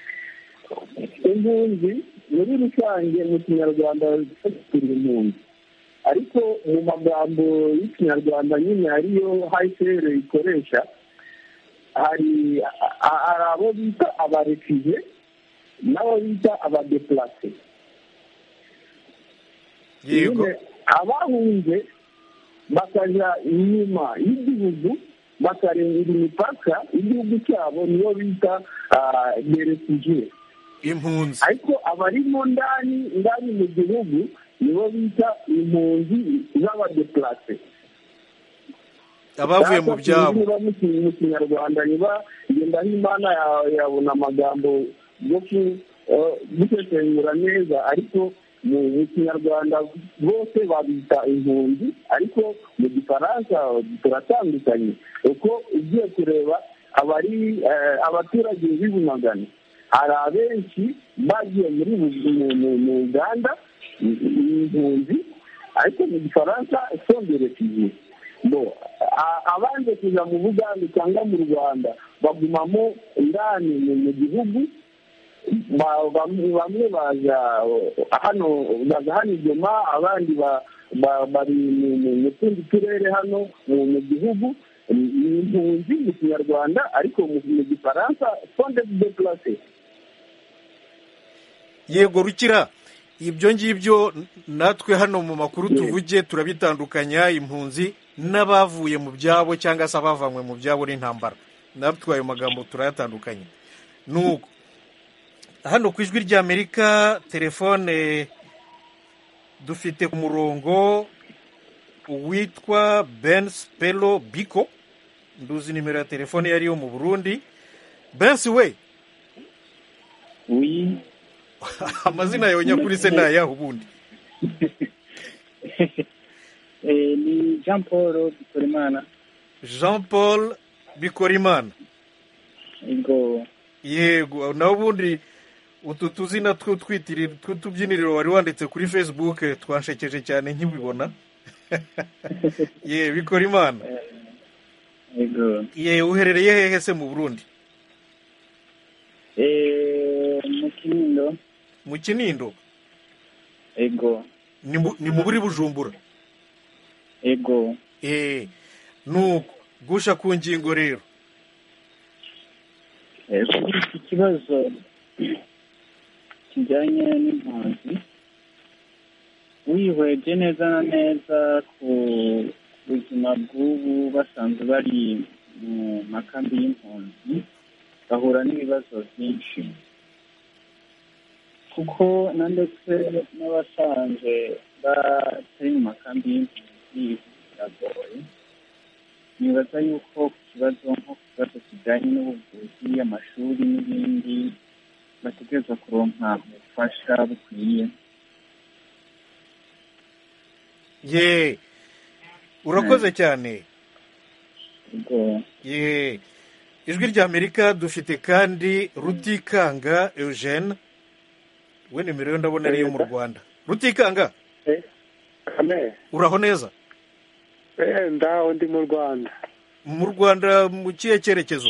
Impunzi muri rusange mu Kinyarwanda turi impunzi, ariko mu magambo y'Ikinyarwanda nyine ariyo hayisere ikoresha, hari abo bita abarefuge n'abo bita abadeplase. Yego, abahunze bakaja inyuma y'igihugu bakarengera imipaka igihugu cyabo niyo bita derefuge, impunzi. ariko abarimo ndani ndani mu gihugu nibo bita impunzi z'abadeplase, abavuye mu byabo. niba mu Kinyarwanda niba Ngendahimana yabona amagambo yo gusesengura neza, ariko mu Kinyarwanda bose babita impunzi, ariko mu Gifaransa turatandukanye. Uko ugiye kureba abari abaturage b'Ibunagana, hari abenshi bagiye muri mu Uganda impunzi, ariko mu Gifaransa sonderekiye. Bo abanje kuja mu Buganda cyangwa mu Rwanda bagumamo ndani mu gihugu, bamwe baza hano baza hano Igoma, abandi bari mu tundi turere hano mu gihugu. Impunzi mu Kinyarwanda, ariko mu Gifaransa sonde deplase. Yego Rukira, ibyo ngibyo natwe hano mu makuru tuvuge turabitandukanya, impunzi n'abavuye mu byabo cyangwa se abavanywe mu byabo n'intambara. Natwe ayo magambo turayatandukanye. Nuko hano ku ijwi ry'Amerika telefone dufite ku murongo uwitwa Benz Pelo Biko, nduzi nimero ya telefone yari yo mu Burundi. Benz we? Oui. Amazina yawe nyakuri se nayaho ubundi? Eh, ni Jean Paul Bikorimana. Jean Paul Bikorimana. Yego. Yego, naho ubundi utu tuzina two twitiri tubyiniriro wari wanditse kuri Facebook twanshekeje cyane nkibibona. Ye Bikorimana. Yego. Ye uherereye hehe se mu Burundi? Eh, mu Kinindo. Mu Kinindo? Yego. Ni ni mu buri Bujumbura? Yego. Eh, nuko gusha ku ngingo rero. Eh, iki kibazo kijyanye n'impunzi, wihweje neza na neza ku buzima bw'ubu basanzwe bari mu makambi y'impunzi, bahura n'ibibazo byinshi, kuko na ndetse n'abasanzwe batari mu makambi y'impunzi biragoye. Nibaza yuko ku kibazo nko ku kibazo kijyanye n'ubuvuzi, amashuri n'ibindi, bategereza kuronka ubufasha bukwiye. Ye urakoze cyane. Yego. Ye ijwi ry'Amerika dufite kandi Rutikanga Eugene, we nimero yo ndabona ari yo mu Rwanda. Rutikanga? Eh, kame. Uraho neza? Eh, ndaho ndi mu Rwanda. Mu Rwanda mu kihe cyerekezo?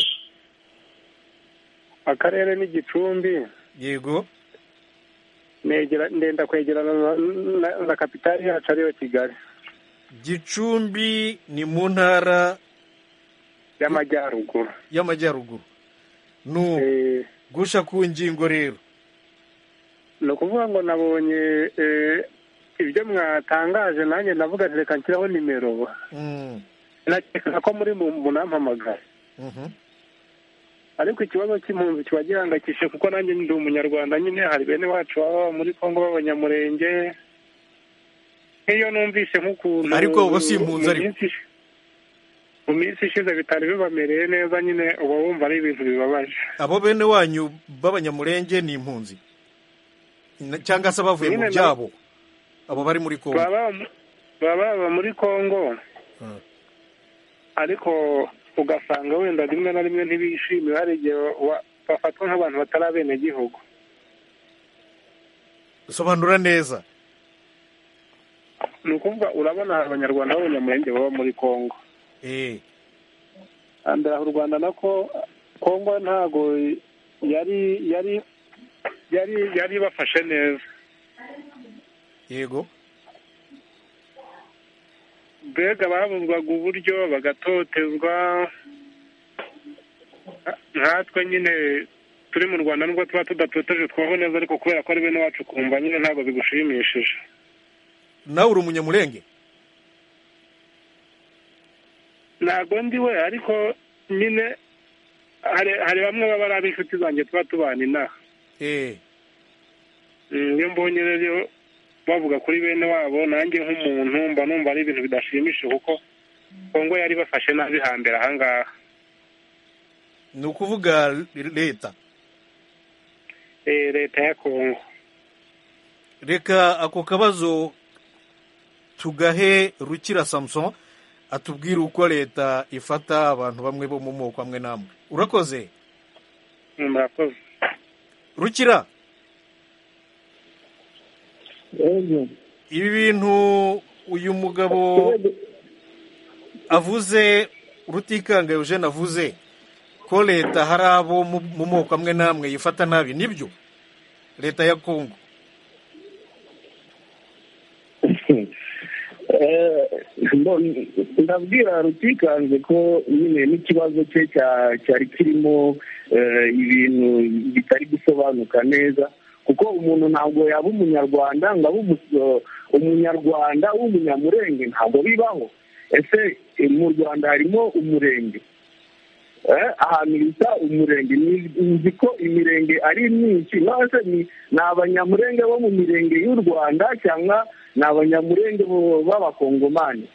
Akarere ni Gicumbi. Yego. Negera ndenda kwegerana na, na, na kapitali yacu ariyo Kigali. Gicumbi ni mu ntara y'amajyaruguru y'amajyaruguru nu gusha ku ngingo rero. ni ukuvuga ngo nabonye ibyo mwatangaje nanjye navuga ati reka nshyiraho nimero nakeka ko muri munampamagara ariko ikibazo cy'impunzi kiba gihangayikishije kuko nanjye ndi umunyarwanda nyine hari bene wacu baba muri Kongo b'abanyamurenge nk'iyo numvise nk'ukuntu ariko ubu si impunzi ariko mu minsi ishize bitari bibamereye neza nyine uba wumva ari ibintu bibabaje. Abo bene wanyu b'abanyamurenge ni impunzi cyangwa se bavuye mu byabo abo bari muri Kongo? Baba muri Kongo ariko ugasanga wenda rimwe na rimwe ntibishimiye, hari igihe bafatwa nk'abantu batari abenegihugu. Sobanura neza. Ni ukuvuga urabona hari abanyarwanda b'abanyamurenge baba muri Kongo eh ambere aho u Rwanda nako Kongo ntago yari yari yari yari bafashe neza. Yego. Mbega babuzwaga uburyo bagatotezwa, nkatwe nyine turi mu Rwanda nubwo tuba tudatoteje twaho neza ariko kubera ko ari bene wacu kumva nyine ntabwo bigushimishije. Nawe uri umunyamurenge? Ntabwo ndi we ariko nyine hari hari bamwe baba ari ab'inshuti zanjye tuba tubana inaha. Eh. Iyo mbonye rero bavuga kuri bene wabo nanjye nk'umuntu mba numva ari ibintu bidashimishije kuko Kongo yari bafashe nabi hambere ahangaha. Ni ukuvuga leta? Eh, leta ya Kongo. Reka ako kabazo tugahe Rukira Samson atubwira uko leta ifata abantu bamwe bo mu moko amwe namwe. Urakoze? Murakoze. Rukira, ibi bintu uyu mugabo avuze Rutikanga Eugene avuze ko leta hari abo mu moko amwe namwe yifata nabi, nibyo leta ya Kongo? ndabwira Rutikanze ko nyine n'ikibazo cye cyari kirimo ibintu bitari gusobanuka neza, kuko umuntu ntabwo yaba umunyarwanda ngo abe umunyarwanda w'umunyamurenge, ntabwo bibaho. Ese mu Rwanda harimo umurenge, ahantu bita umurenge, nzi ko imirenge ari myinshi, nose ni abanyamurenge bo mu mirenge y'u Rwanda cyangwa ni abanyamurenge b'abakongomani?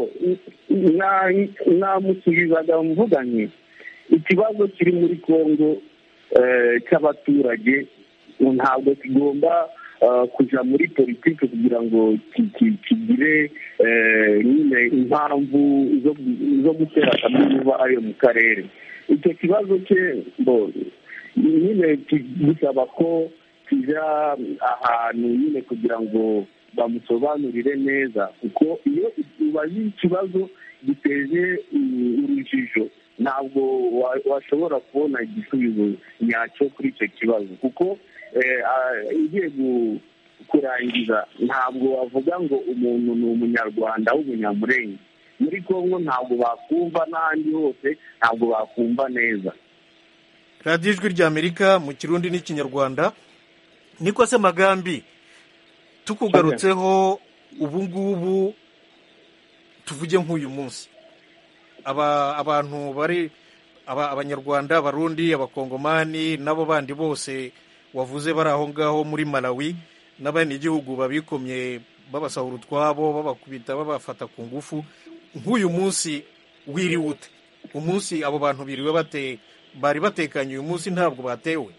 namusubizaga mvuga nti ikibazo kiri muri Kongo cy'abaturage ntabwo kigomba kujya muri politiki kugira ngo kigire nyine impamvu zo gutera akabyinwa ayo mu karere. Icyo kibazo cye nyine gisaba ko kijya ahantu nyine kugira ngo bamusobanurire neza, kuko iyo ubaye ikibazo giteje urujijo ntabwo washobora kubona igisubizo nyacyo kuri icyo kibazo, kuko igiye kurangiza ntabwo wavuga ngo umuntu ni umunyarwanda w'umunyamurenge. Muri Kongo ntabwo bakumva, n'ahandi hose ntabwo bakumva neza. radiyo ijwi ry'Amerika mu Kirundi n'Ikinyarwanda. Niko se Magambi, tukugarutseho ubu ngubu tuvuge nk'uyu munsi aba abantu bari abanyarwanda, abarundi, abakongomani nabo bandi bose wavuze bari aho ngaho muri Malawi n'abenegihugu babikomye babasahura utwabo, babakubita, babafata ku ngufu, nk'uyu munsi wiriwe ute? Umunsi abo bantu biriwe bate bari batekanye, uyu munsi ntabwo batewe?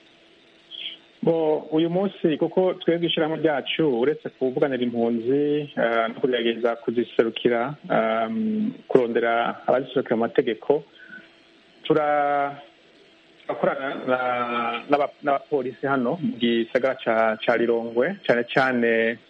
bo uyu munsi kuko twebwe ishyirahamwe ryacu uretse kuvuganira impunzi no kugerageza kuziserukira, kurondera abaziserukira mu mategeko, turakorana n'abapolisi hano mu gisagara cya Lilongwe, cyane cyane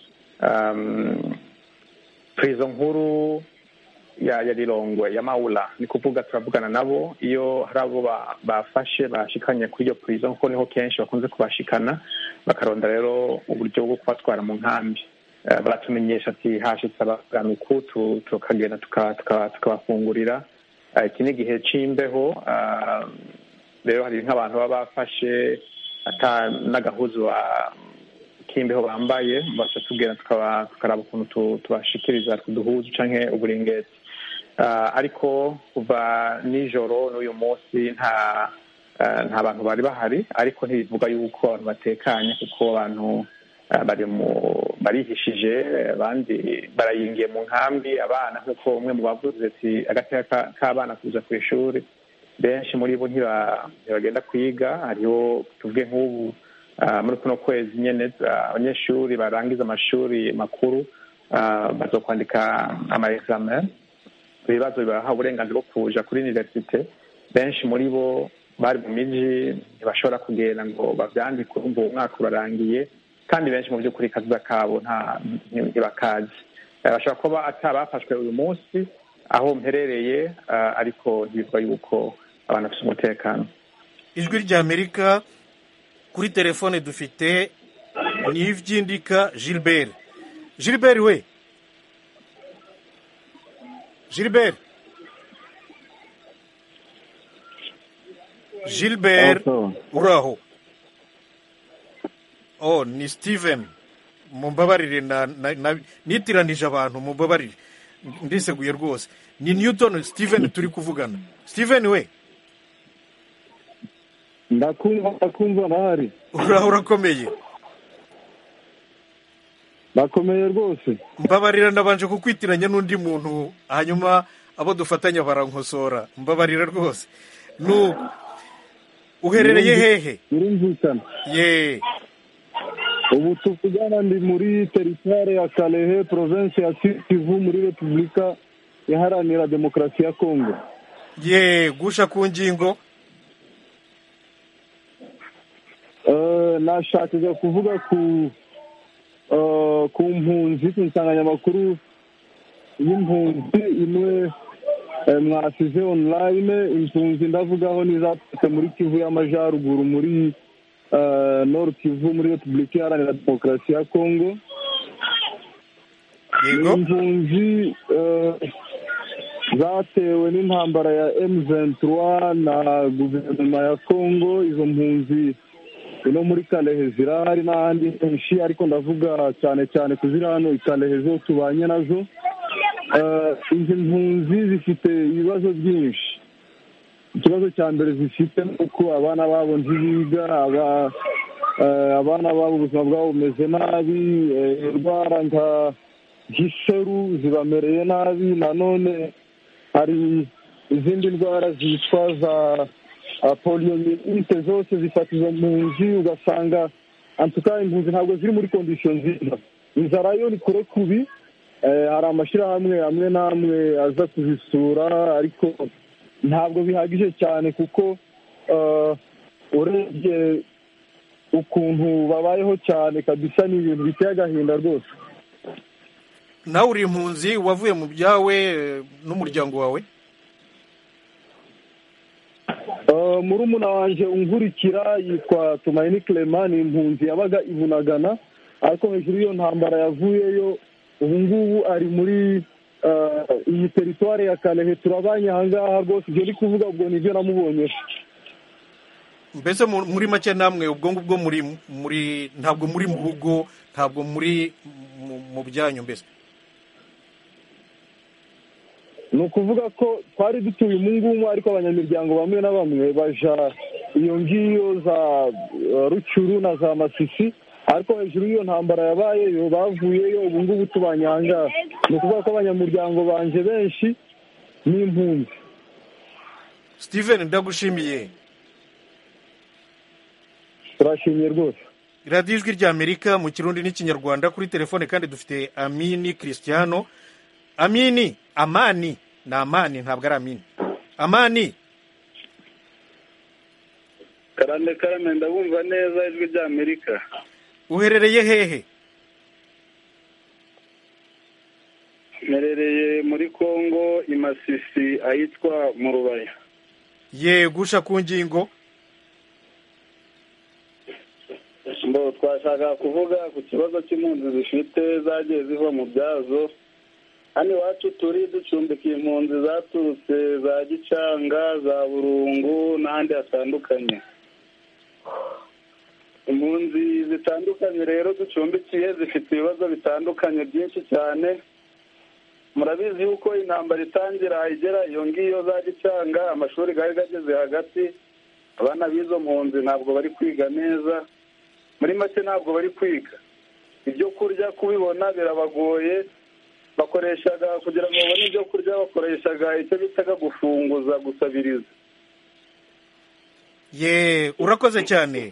prison nkuru ya Lilongwe ya Maula. Ni kuvuga turavugana nabo iyo hari abo bafashe bashikanye kuri iyo prison, kuko niho kenshi bakunze kubashikana, bakaronda rero uburyo bwo kubatwara mu nkambi. baratumenyesha ati hashitse abaganuku tukagenda tukabafungurira. Iki ni igihe c'imbeho, rero hari nk'abantu baba bafashe ata n'agahuzu k'imbeho bambaye, baca tugenda tukaraba ukuntu tubashikiriza kuduhuzu canke uburingeti. Ariko kuva nijoro n'uyu munsi nta nta bantu bari bahari, ariko ntibivuga yuko abantu batekanye, kuko abantu bari mu barihishije, abandi barayingiye mu nkambi. Abana nk'uko umwe mu bavuze ati agateka k'abana kuza ku ishuri, benshi muri bo ntibagenda kwiga. Hariho tuvuge nk'ubu muri kuno kwezi nyene abanyeshuri barangiza amashuri makuru bazokwandika ama examen, ibibazo bibaha uburenganzira bwo kuja kuri universite. Benshi muri bo bari mu miji, ntibashobora kugenda ngo bavyandike, urumva uwo mwaka urarangiye, kandi benshi mu by'ukuri kaziza kabo ntibakazi. Bashobora kuba atabafashwe uyu munsi aho mperereye, ariko ntibivuga yuko abantu bafite umutekano. Ijwi ry'Amerika, kuri telefone dufite Nivyindika Gilbert. Gilbert we Gilbert Gilbert uraho? Oh, ni Steven. Mumbabarire na, na, na nitiranije abantu, mumbabarire. Ndiseguye rwose. Ni Newton Steven turi kuvugana. Steven we. Ndakumva ndakumva nahari. Uraho urakomeye? Bakomeye rwose. Mbabarira nabanje kukwitiranya n'undi muntu, hanyuma abo dufatanya barankosora. Mbabarira rwose. Nu uherereye hehe? Birumvikana. Ye. Ubu tuvugana ndi muri teritware ya Kalehe, province ya Kivu, muri Repubulika Iharanira Demokarasi ya Kongo. Ye, gusha ku ngingo. Uh, nashakaga kuvuga ku uh, ku mpunzi, ku nsanganyamamakuru y'impunzi imwe mwasize online. Impunzi ndavugaho nizatse muri Kivu y'Amajyaruguru, muri Uh, Nord Kivu, muri Repubulika Iharanira Demokarasi ya Kongo. Impunzi uh, zatewe n'intambara ya M vingt-trois na guverinoma ya Kongo. Izo mpunzi ino muri Kalehe zirahari n'ahandi henshi, ariko ndavuga cyane cyane kuzira hano i Kalehe zo tubanye nazo. Uh, izi mpunzi zifite ibibazo byinshi. Ikibazo cya mbere zifite nuko abana babo ntibiga, aba abana babo ubuzima bwabo bumeze nabi, indwara nka giseru zibamereye nabi. Nanone hari izindi ndwara zitwa za poliomielite, zose zifata izo mpunzi, ugasanga antuka impunzi ntabwo ziri muri kondisiyo nziza. Inzara yo ni kure kubi. Hari amashyirahamwe amwe n'amwe aza kuzisura, ariko ntabwo bihagije cyane, kuko urebye ukuntu babayeho cyane kabisa, ni ibintu biteye agahinda rwose. Nawe uri impunzi, wavuye mu byawe n'umuryango wawe? Murumuna wanje unkurikira yitwa Tumaini Clement, ni impunzi yabaga i Bunagana, ariko hejuru y'iyo ntambara yavuyeyo. Ubu ngubu ari muri iyi teritware ya Kalehe, turabanye ahangaha rwose. Ibyo ndi kuvuga ubwo nibyo namubonye. Mbese muri make namwe ubwo ngubwo muri muri ntabwo muri mu rugo, ntabwo muri mu byanyu? Mbese ni ukuvuga ko twari dutuye umungumu, ariko abanyamiryango bamwe na bamwe baja iyo ngiyo za Rucuru na za Masisi, ariko hejuru y'iyo ntambara yabayeyo bavuyeyo. Ubu ngubu tubanye ahangaha. Ni ukuvuga ko abanyamuryango banje benshi ni impunzi. Steven, ndagushimiye. Turashimiye rwose. Radiyo Ijwi ry'Amerika mu Kirundi n'Ikinyarwanda. Kuri telefone kandi dufite Amini Cristiano. Amini, Amani, ni Amani ntabwo ari Amini. Amani. Karame karame, ndabumva neza Ijwi ry'Amerika. Uherereye hehe? Merereye muri Kongo, i Masisi, ahitwa mu Rubaya. Ye, gusha ku ngingo. mbo twashaka kuvuga ku kibazo cy'impunzi zifite zagiye ziva mu byazo. Hano iwacu turi ducumbikiye impunzi zaturutse za Gicanga, za Burungu n'ahandi hatandukanye. Impunzi zitandukanye rero ducumbikiye zifite ibibazo bitandukanye byinshi cyane. Murabizi yuko intambara itangira igera iyo ngiyo za Gicanga, amashuri gari gageze hagati, abana b'izo mpunzi ntabwo bari kwiga neza, muri make ntabwo bari kwiga. Ibyo kurya kubibona birabagoye, bakoreshaga kugira ngo babone ibyo kurya bakoreshaga icyo bitaga gufunguza, gusabiriza. Ye, urakoze cyane.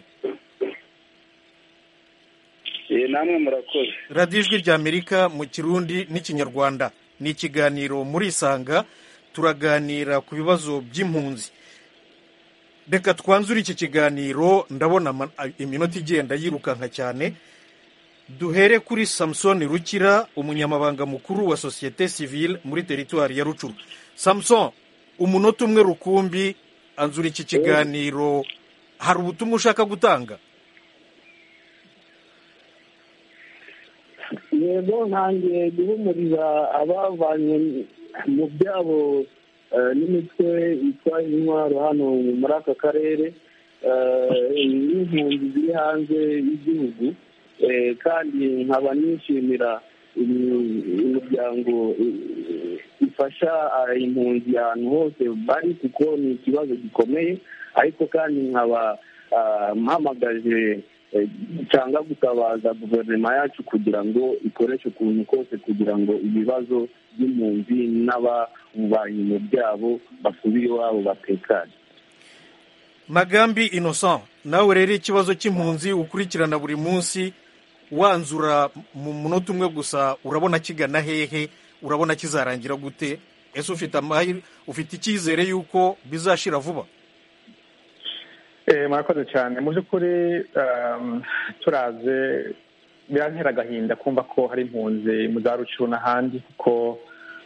Ye, namwe murakoze. Radio Ijwi ry'Amerika mu Kirundi n'Ikinyarwanda. Ni ikiganiro muri Isanga, turaganira ku bibazo by'impunzi. Reka twanzure iki kiganiro, ndabona iminota igenda yirukanka cyane. Duhere kuri Samson Rukira, umunyamabanga mukuru wa Societe Civile muri teritwari ya Rucuru. Samson, umunota umwe rukumbi, anzura iki kiganiro, hari ubutumwa ushaka gutanga? Yego, ntangiye guhumuriza abavanye mu byabo n'imitwe itwaye intwaro hano muri aka karere n'impunzi ziri hanze y'igihugu, kandi nkaba nishimira imiryango ifasha impunzi ahantu hose bari, kuko ni ikibazo gikomeye. Ariko kandi nkaba mpamagaje cyangwa gutabaza guverinoma yacu kugira ngo ikoreshe ukuntu kose kugira ngo ibibazo by'impunzi n'ababubanyi mu byabo basubire iwabo batekanye. Magambi Innocent, nawe rero ikibazo cy'impunzi ukurikirana buri munsi, wanzura mu munota umwe gusa, urabona kigana hehe, urabona kizarangira gute? Ese ufite amahirwe, ufite icyizere yuko bizashira vuba? murakoze cyane. Mu by'ukuri turaze birantera agahinda kumva ko hari impunzi mu za Rucuru n'ahandi, kuko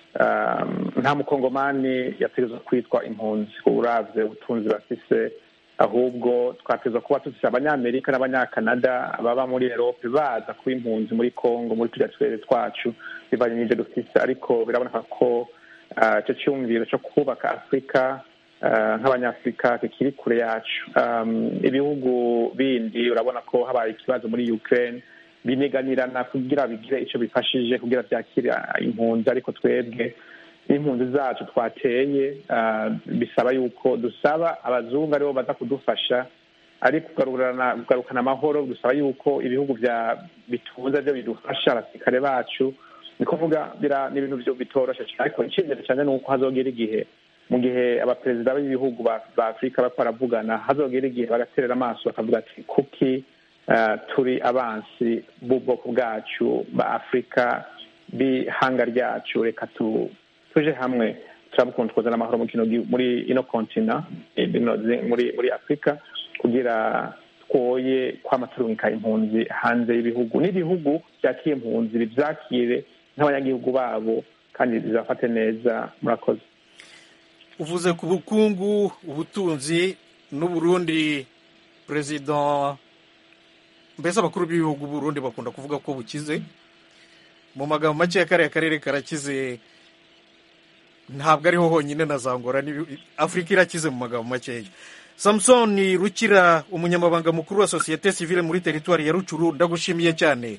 nta mukongomani yategerezwa kwitwa impunzi uravye ubutunzi bafise, ahubwo twategerezwa kuba dufise abanyamerika n'abanyakanada baba muri Europe baza kuba impunzi muri Congo, muri turya turere twacu bivanye n'ivyo dufise. Ariko biraboneka ko ico cyumviro cyo kubaka Afurika nk'abanyafurika kikiri kure yacu. Ibihugu bindi urabona ko habaye ikibazo muri Ukraine, bineganirana kugira bigire icyo bifashije kugira byakira impunzi. Ariko twebwe n'impunzi zacu twateye, bisaba yuko dusaba abazungu aribo baza kudufasha, ariko kugarukana amahoro dusaba yuko ibihugu bya bitunze byo bidufasha abasirikare bacu. Ni kuvuga ni ibintu byo bitoroshe cyane, ariko icyizere cyane ni uko hazogera igihe, mu gihe abaperezida b'ibihugu ba Afurika bariko baravugana, hazogera igihe bagaterera amaso bakavuga ati kuki turi abansi b'ubwoko bwacu ba Afurika b'ihanga ryacu, reka tuje hamwe turabukunda kuzana amahoro muri ino kontina, muri muri Afurika, kugira twoye kwama turungika impunzi hanze y'ibihugu, n'ibihugu byakiye impunzi bivyakire nk'abanyagihugu babo kandi bizafate neza. Murakoze. Uvuze ku bukungu, ubutunzi n'Uburundi, President mbese abakuru b'ibihugu Burundi bakunda kuvuga ko bukize. Mu magambo make ya kariya karere karakize, ntabwo ariho honyine na Zangora, Afurika irakize mu magambo makeya. Samson Rukira, umunyamabanga mukuru wa Societe Civile muri teritwari ya Rucuru, ndagushimiye cyane.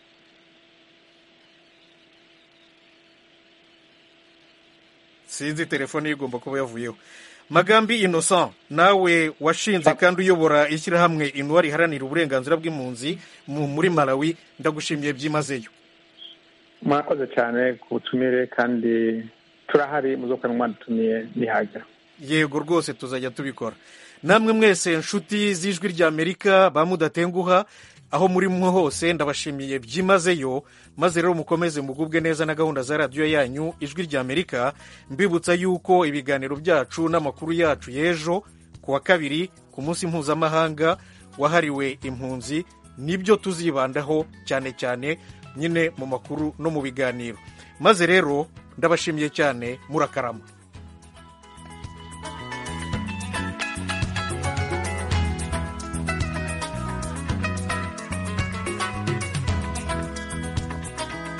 Sinzi telefone igomba kuba yavuyeho. Magambi Innocent, nawe washinze kandi uyobora ishyirahamwe Intwari iharanira uburenganzira bw'impunzi muri Malawi, ndagushimiye byimazeyo. Murakoze cyane ku butumire, kandi turahari muzokana mwadutumiye nihagera. Yego rwose tuzajya tubikora. Namwe mwese nshuti z'Ijwi ry'Amerika bamudatenguha aho muri mwe hose, ndabashimiye byimazeyo, maze rero mukomeze mugubwe neza na gahunda za radio yanyu Ijwi ry'Amerika. Mbibutsa yuko ibiganiro byacu n'amakuru yacu y'ejo kuwa kabiri ku munsi mpuzamahanga wahariwe impunzi nibyo tuzibandaho cyane cyane nyine mu makuru no mu biganiro. Maze rero ndabashimiye cyane, murakarama.